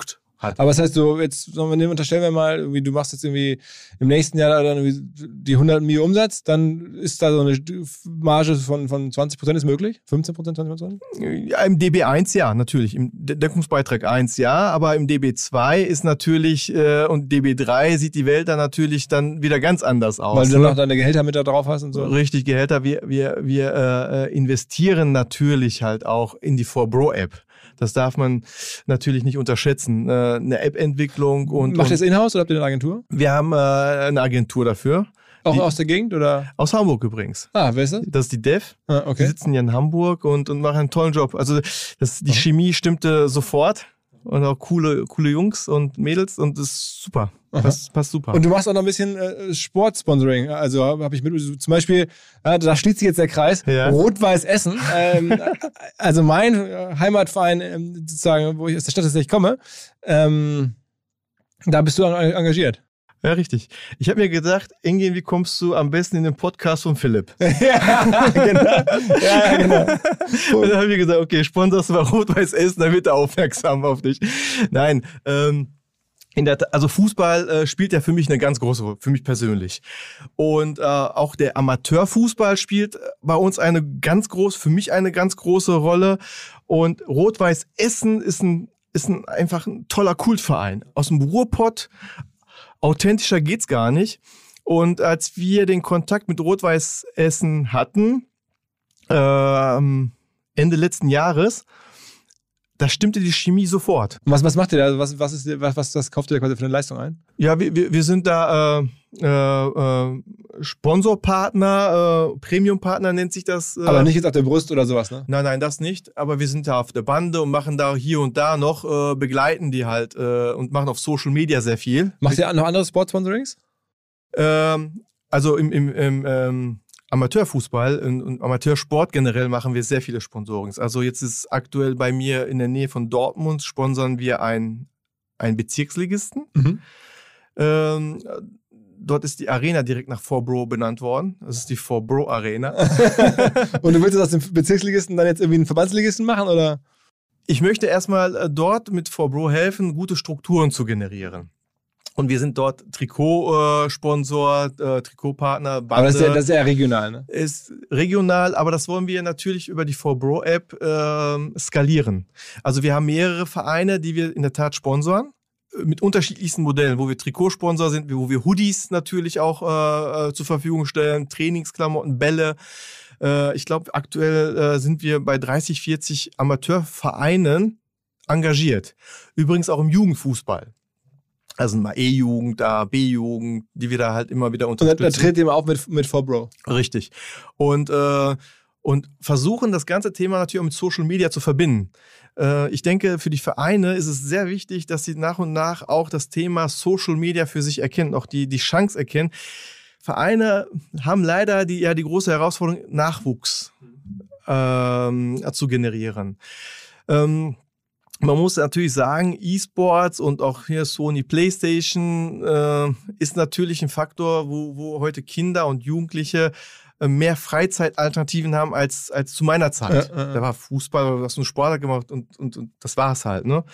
hat. Aber das heißt, so jetzt unterstellen wir mal, irgendwie, du machst jetzt irgendwie im nächsten Jahr dann irgendwie die 100 Mio Umsatz, dann ist da so eine Marge von 20% ist möglich? 15%, 20%? Ja, im DB1 ja, natürlich. Im Deckungsbeitrag 1 ja, aber im DB2 ist natürlich und DB3 sieht die Welt dann natürlich dann wieder ganz anders aus. Weil du dann noch deine Gehälter mit da drauf hast und so. Richtig, Gehälter. Wir investieren natürlich halt auch in die 4Bro-App. Das darf man natürlich nicht unterschätzen. Eine App-Entwicklung und... Macht ihr das in-house oder habt ihr eine Agentur? Wir haben eine Agentur dafür. Auch aus der Gegend oder? Aus Hamburg übrigens. Wer ist das? Das ist die Dev. Okay. Die sitzen hier in Hamburg und machen einen tollen Job. Also die Chemie stimmte sofort und auch coole Jungs und Mädels und das ist super. Passt super. Und du machst auch noch ein bisschen Sportsponsoring. Also habe ich mit, zum Beispiel, da schließt sich jetzt der Kreis, ja. Rot-Weiß Essen. Also mein Heimatverein, sozusagen, wo ich aus der Stadt tatsächlich komme, da bist du engagiert. Ja, richtig. Ich habe mir gedacht, Engin, wie kommst du am besten in den Podcast von Philipp? Ja, genau. Ja, genau. Und dann habe ich gesagt, okay, sponsorst du bei Rot-Weiß Essen, dann wird er aufmerksam auf dich. Nein, also Fußball spielt ja für mich eine ganz große Rolle, für mich persönlich. Und auch der Amateurfußball spielt bei uns für mich eine ganz große Rolle. Und Rot-Weiß Essen ist einfach ein toller Kultverein. Aus dem Ruhrpott, authentischer geht's gar nicht. Und als wir den Kontakt mit Rot-Weiß Essen hatten, Ende letzten Jahres, da stimmte die Chemie sofort. Und was macht ihr da? Was kauft ihr da quasi für eine Leistung ein? Ja, wir sind da Sponsorpartner, Premiumpartner nennt sich das. Aber nicht jetzt auf der Brust oder sowas, ne? Nein, das nicht. Aber wir sind da auf der Bande und machen da hier und da noch, begleiten die halt und machen auf Social Media sehr viel. Macht ihr noch andere Sportsponsorings? Also im Amateurfußball und Amateursport generell machen wir sehr viele Sponsorings. Also jetzt ist aktuell bei mir in der Nähe von Dortmund, sponsern wir einen Bezirksligisten. Mhm. Dort ist die Arena direkt nach 4Bro benannt worden. Das ist die 4Bro Arena. Und du willst aus dem Bezirksligisten dann jetzt irgendwie einen Verbandsligisten machen, oder? Ich möchte erstmal dort mit 4Bro helfen, gute Strukturen zu generieren. Und wir sind dort Trikotsponsor, Trikotpartner, Bande. Aber das ist ja regional, ne? Ist regional, aber das wollen wir natürlich über die 4Bro-App skalieren. Also wir haben mehrere Vereine, die wir in der Tat sponsoren, mit unterschiedlichsten Modellen, wo wir Trikotsponsor sind, wo wir Hoodies natürlich auch zur Verfügung stellen, Trainingsklamotten, Bälle. Ich glaube, aktuell sind wir bei 30, 40 Amateurvereinen engagiert. Übrigens auch im Jugendfußball. Also mal E-Jugend, da B-Jugend, die wir da halt immer wieder unterstützen. Und da tritt ihr mal auf mit 4Bro. Richtig. Und versuchen das ganze Thema natürlich auch mit Social Media zu verbinden. Ich denke, für die Vereine ist es sehr wichtig, dass sie nach und nach auch das Thema Social Media für sich erkennen, auch die Chance erkennen. Vereine haben leider die große Herausforderung, Nachwuchs zu generieren. Man muss natürlich sagen, E-Sports und auch hier Sony PlayStation ist natürlich ein Faktor, wo heute Kinder und Jugendliche mehr Freizeitalternativen haben als zu meiner Zeit. Da war Fußball, du hast einen Sport gemacht und das war's halt. Ne?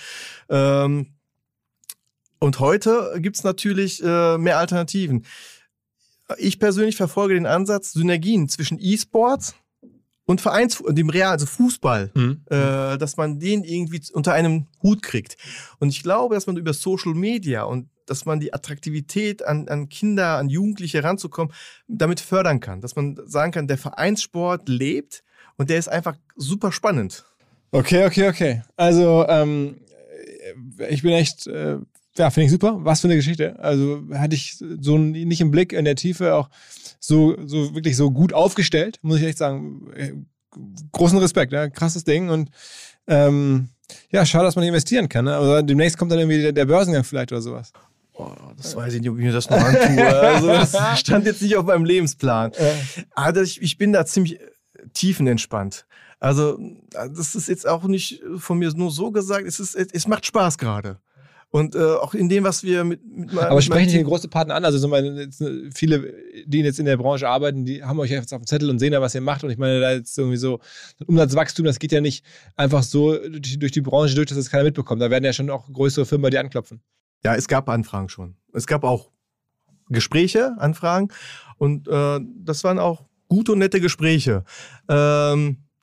Und heute gibt's natürlich mehr Alternativen. Ich persönlich verfolge den Ansatz, Synergien zwischen E-Sports und dem Real, also Fußball, dass man den irgendwie unter einem Hut kriegt. Und ich glaube, dass man über Social Media und dass man die Attraktivität an Kinder, an Jugendliche ranzukommen, damit fördern kann. Dass man sagen kann, der Vereinssport lebt und der ist einfach super spannend. Okay. Also, ich bin echt, finde ich super. Was für eine Geschichte. Also, hatte ich so nicht im Blick in der Tiefe auch so wirklich so gut aufgestellt, muss ich echt sagen. Großen Respekt, ja, krasses Ding und schade, dass man nicht investieren kann. Ne? Aber demnächst kommt dann irgendwie der Börsengang vielleicht oder sowas. Oh, das weiß ich nicht, ob ich mir das noch antue. Also das stand jetzt nicht auf meinem Lebensplan. Also ich bin da ziemlich tiefenentspannt. Also das ist jetzt auch nicht von mir nur so gesagt, es macht Spaß gerade. Und auch in dem, was wir Aber sprechen Sie große Partner an? Also viele, die jetzt in der Branche arbeiten, die haben euch jetzt auf dem Zettel und sehen ja, was ihr macht. Und ich meine, da ist irgendwie so Umsatzwachstum, das geht ja nicht einfach so durch die Branche durch, dass das keiner mitbekommt. Da werden ja schon auch größere Firmen bei dir anklopfen. Ja, es gab Anfragen schon. Es gab auch Gespräche, Anfragen. Und das waren auch gute und nette Gespräche. Aber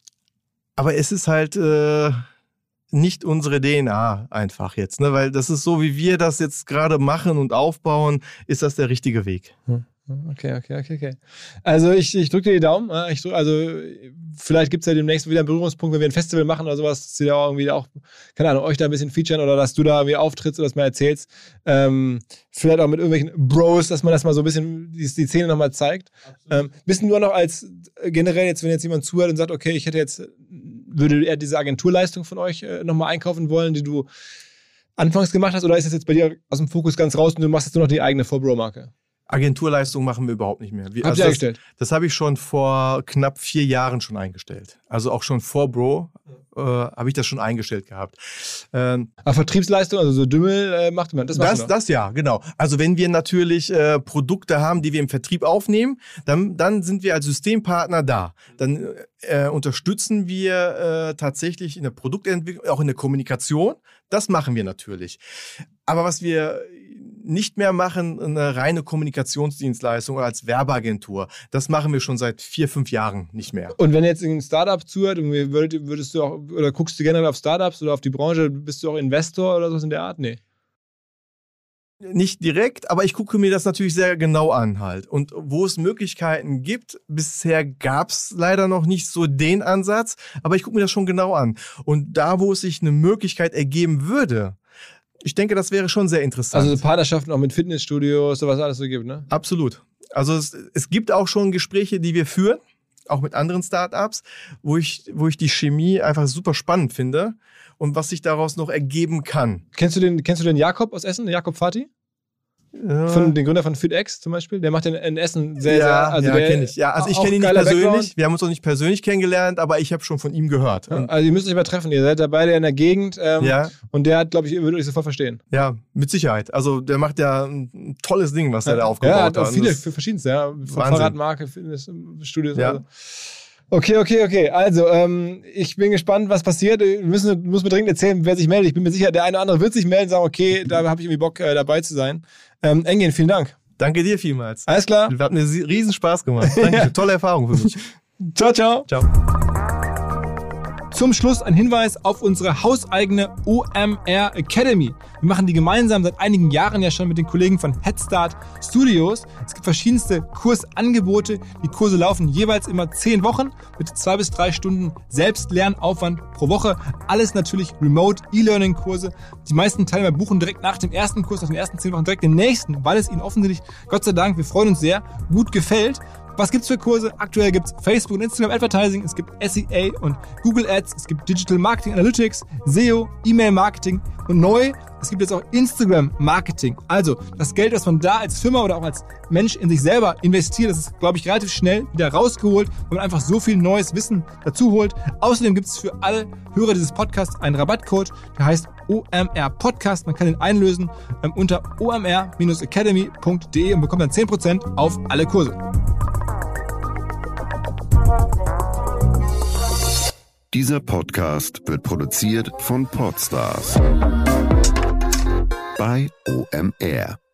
es ist halt nicht unsere DNA einfach jetzt, ne? Weil das ist so, wie wir das jetzt gerade machen und aufbauen, ist das der richtige Weg. Okay. Also ich drücke dir die Daumen. Vielleicht gibt es ja demnächst wieder einen Berührungspunkt, wenn wir ein Festival machen oder sowas, dass sie da irgendwie auch, keine Ahnung, euch da ein bisschen featuren oder dass du da irgendwie auftrittst oder das mal erzählst. Vielleicht auch mit irgendwelchen Bros, dass man das mal so ein bisschen die Szene nochmal zeigt. Bist du noch als generell jetzt, wenn jetzt jemand zuhört und sagt, okay, würde er diese Agenturleistung von euch nochmal einkaufen wollen, die du anfangs gemacht hast, oder ist das jetzt bei dir aus dem Fokus ganz raus und du machst jetzt nur noch die eigene 4Bro-Marke? Agenturleistung machen wir überhaupt nicht mehr. Habt ihr eingestellt? Das habe ich schon vor knapp 4 Jahren schon eingestellt. Also auch schon vor Bro habe ich das schon eingestellt gehabt. Aber Vertriebsleistung, also so Dümmel macht man, das ja, genau. Also wenn wir natürlich Produkte haben, die wir im Vertrieb aufnehmen, dann sind wir als Systempartner da. Dann unterstützen wir tatsächlich in der Produktentwicklung, auch in der Kommunikation. Das machen wir natürlich. Aber was wir nicht mehr machen, eine reine Kommunikationsdienstleistung oder als Werbeagentur. Das machen wir schon seit 4-5 Jahren nicht mehr. Und wenn jetzt ein Startup zuhört, würdest du auch, oder guckst du generell auf Startups oder auf die Branche, bist du auch Investor oder sowas in der Art? Nee. Nicht direkt, aber ich gucke mir das natürlich sehr genau an halt. Und wo es Möglichkeiten gibt, bisher gab es leider noch nicht so den Ansatz, aber ich gucke mir das schon genau an. Und da, wo es sich eine Möglichkeit ergeben würde, ich denke, das wäre schon sehr interessant. Also Partnerschaften auch mit Fitnessstudios, sowas alles so gibt, ne? Absolut. Also es gibt auch schon Gespräche, die wir führen, auch mit anderen Startups, wo ich die Chemie einfach super spannend finde und was sich daraus noch ergeben kann. Kennst du den Jakob aus Essen, den Jakob Fati? Den Gründer von FitX zum Beispiel, der macht in Essen sehr, kenne ich. Ja, also ich kenne ihn nicht persönlich, Background. Wir haben uns noch nicht persönlich kennengelernt, aber ich habe schon von ihm gehört. Ja, also ihr müsst euch mal treffen, ihr seid da beide in der Gegend und der hat, glaube ich, würde euch sofort verstehen. Ja, mit Sicherheit. Also der macht ja ein tolles Ding, was er da aufgebaut hat. Ja, hat auch viele für verschiedenste, von Fahrradmarke, Fitnessstudios. Ja. Also. Okay. Also, ich bin gespannt, was passiert. Muss mir dringend erzählen, wer sich meldet. Ich bin mir sicher, der eine oder andere wird sich melden und sagen, okay, da habe ich irgendwie Bock, dabei zu sein. Engin, vielen Dank. Danke dir vielmals. Alles klar. Hat mir riesen Spaß gemacht. Danke. Tolle Erfahrung für mich. Ciao. Ciao. Zum Schluss ein Hinweis auf unsere hauseigene OMR Academy. Wir machen die gemeinsam seit einigen Jahren ja schon mit den Kollegen von Headstart Studios. Es gibt verschiedenste Kursangebote. Die Kurse laufen jeweils immer 10 Wochen mit 2 bis 3 Stunden Selbstlernaufwand pro Woche. Alles natürlich Remote E-Learning-Kurse. Die meisten Teilnehmer buchen direkt nach dem ersten Kurs, nach den ersten 10 Wochen direkt den nächsten, weil es ihnen offensichtlich, Gott sei Dank, wir freuen uns sehr, gut gefällt. Was gibt's für Kurse? Aktuell gibt's Facebook und Instagram Advertising, es gibt SEA und Google Ads, es gibt Digital Marketing Analytics, SEO, E-Mail Marketing und neu, es gibt jetzt auch Instagram Marketing. Also das Geld, was man da als Firma oder auch als Mensch in sich selber investiert, das ist, glaube ich, relativ schnell wieder rausgeholt, weil man einfach so viel neues Wissen dazu holt. Außerdem gibt's für alle Hörer dieses Podcasts einen Rabattcode, der heißt OMR Podcast. Man kann den einlösen unter omr-academy.de und bekommt dann 10% auf alle Kurse. Dieser Podcast wird produziert von Podstars bei OMR.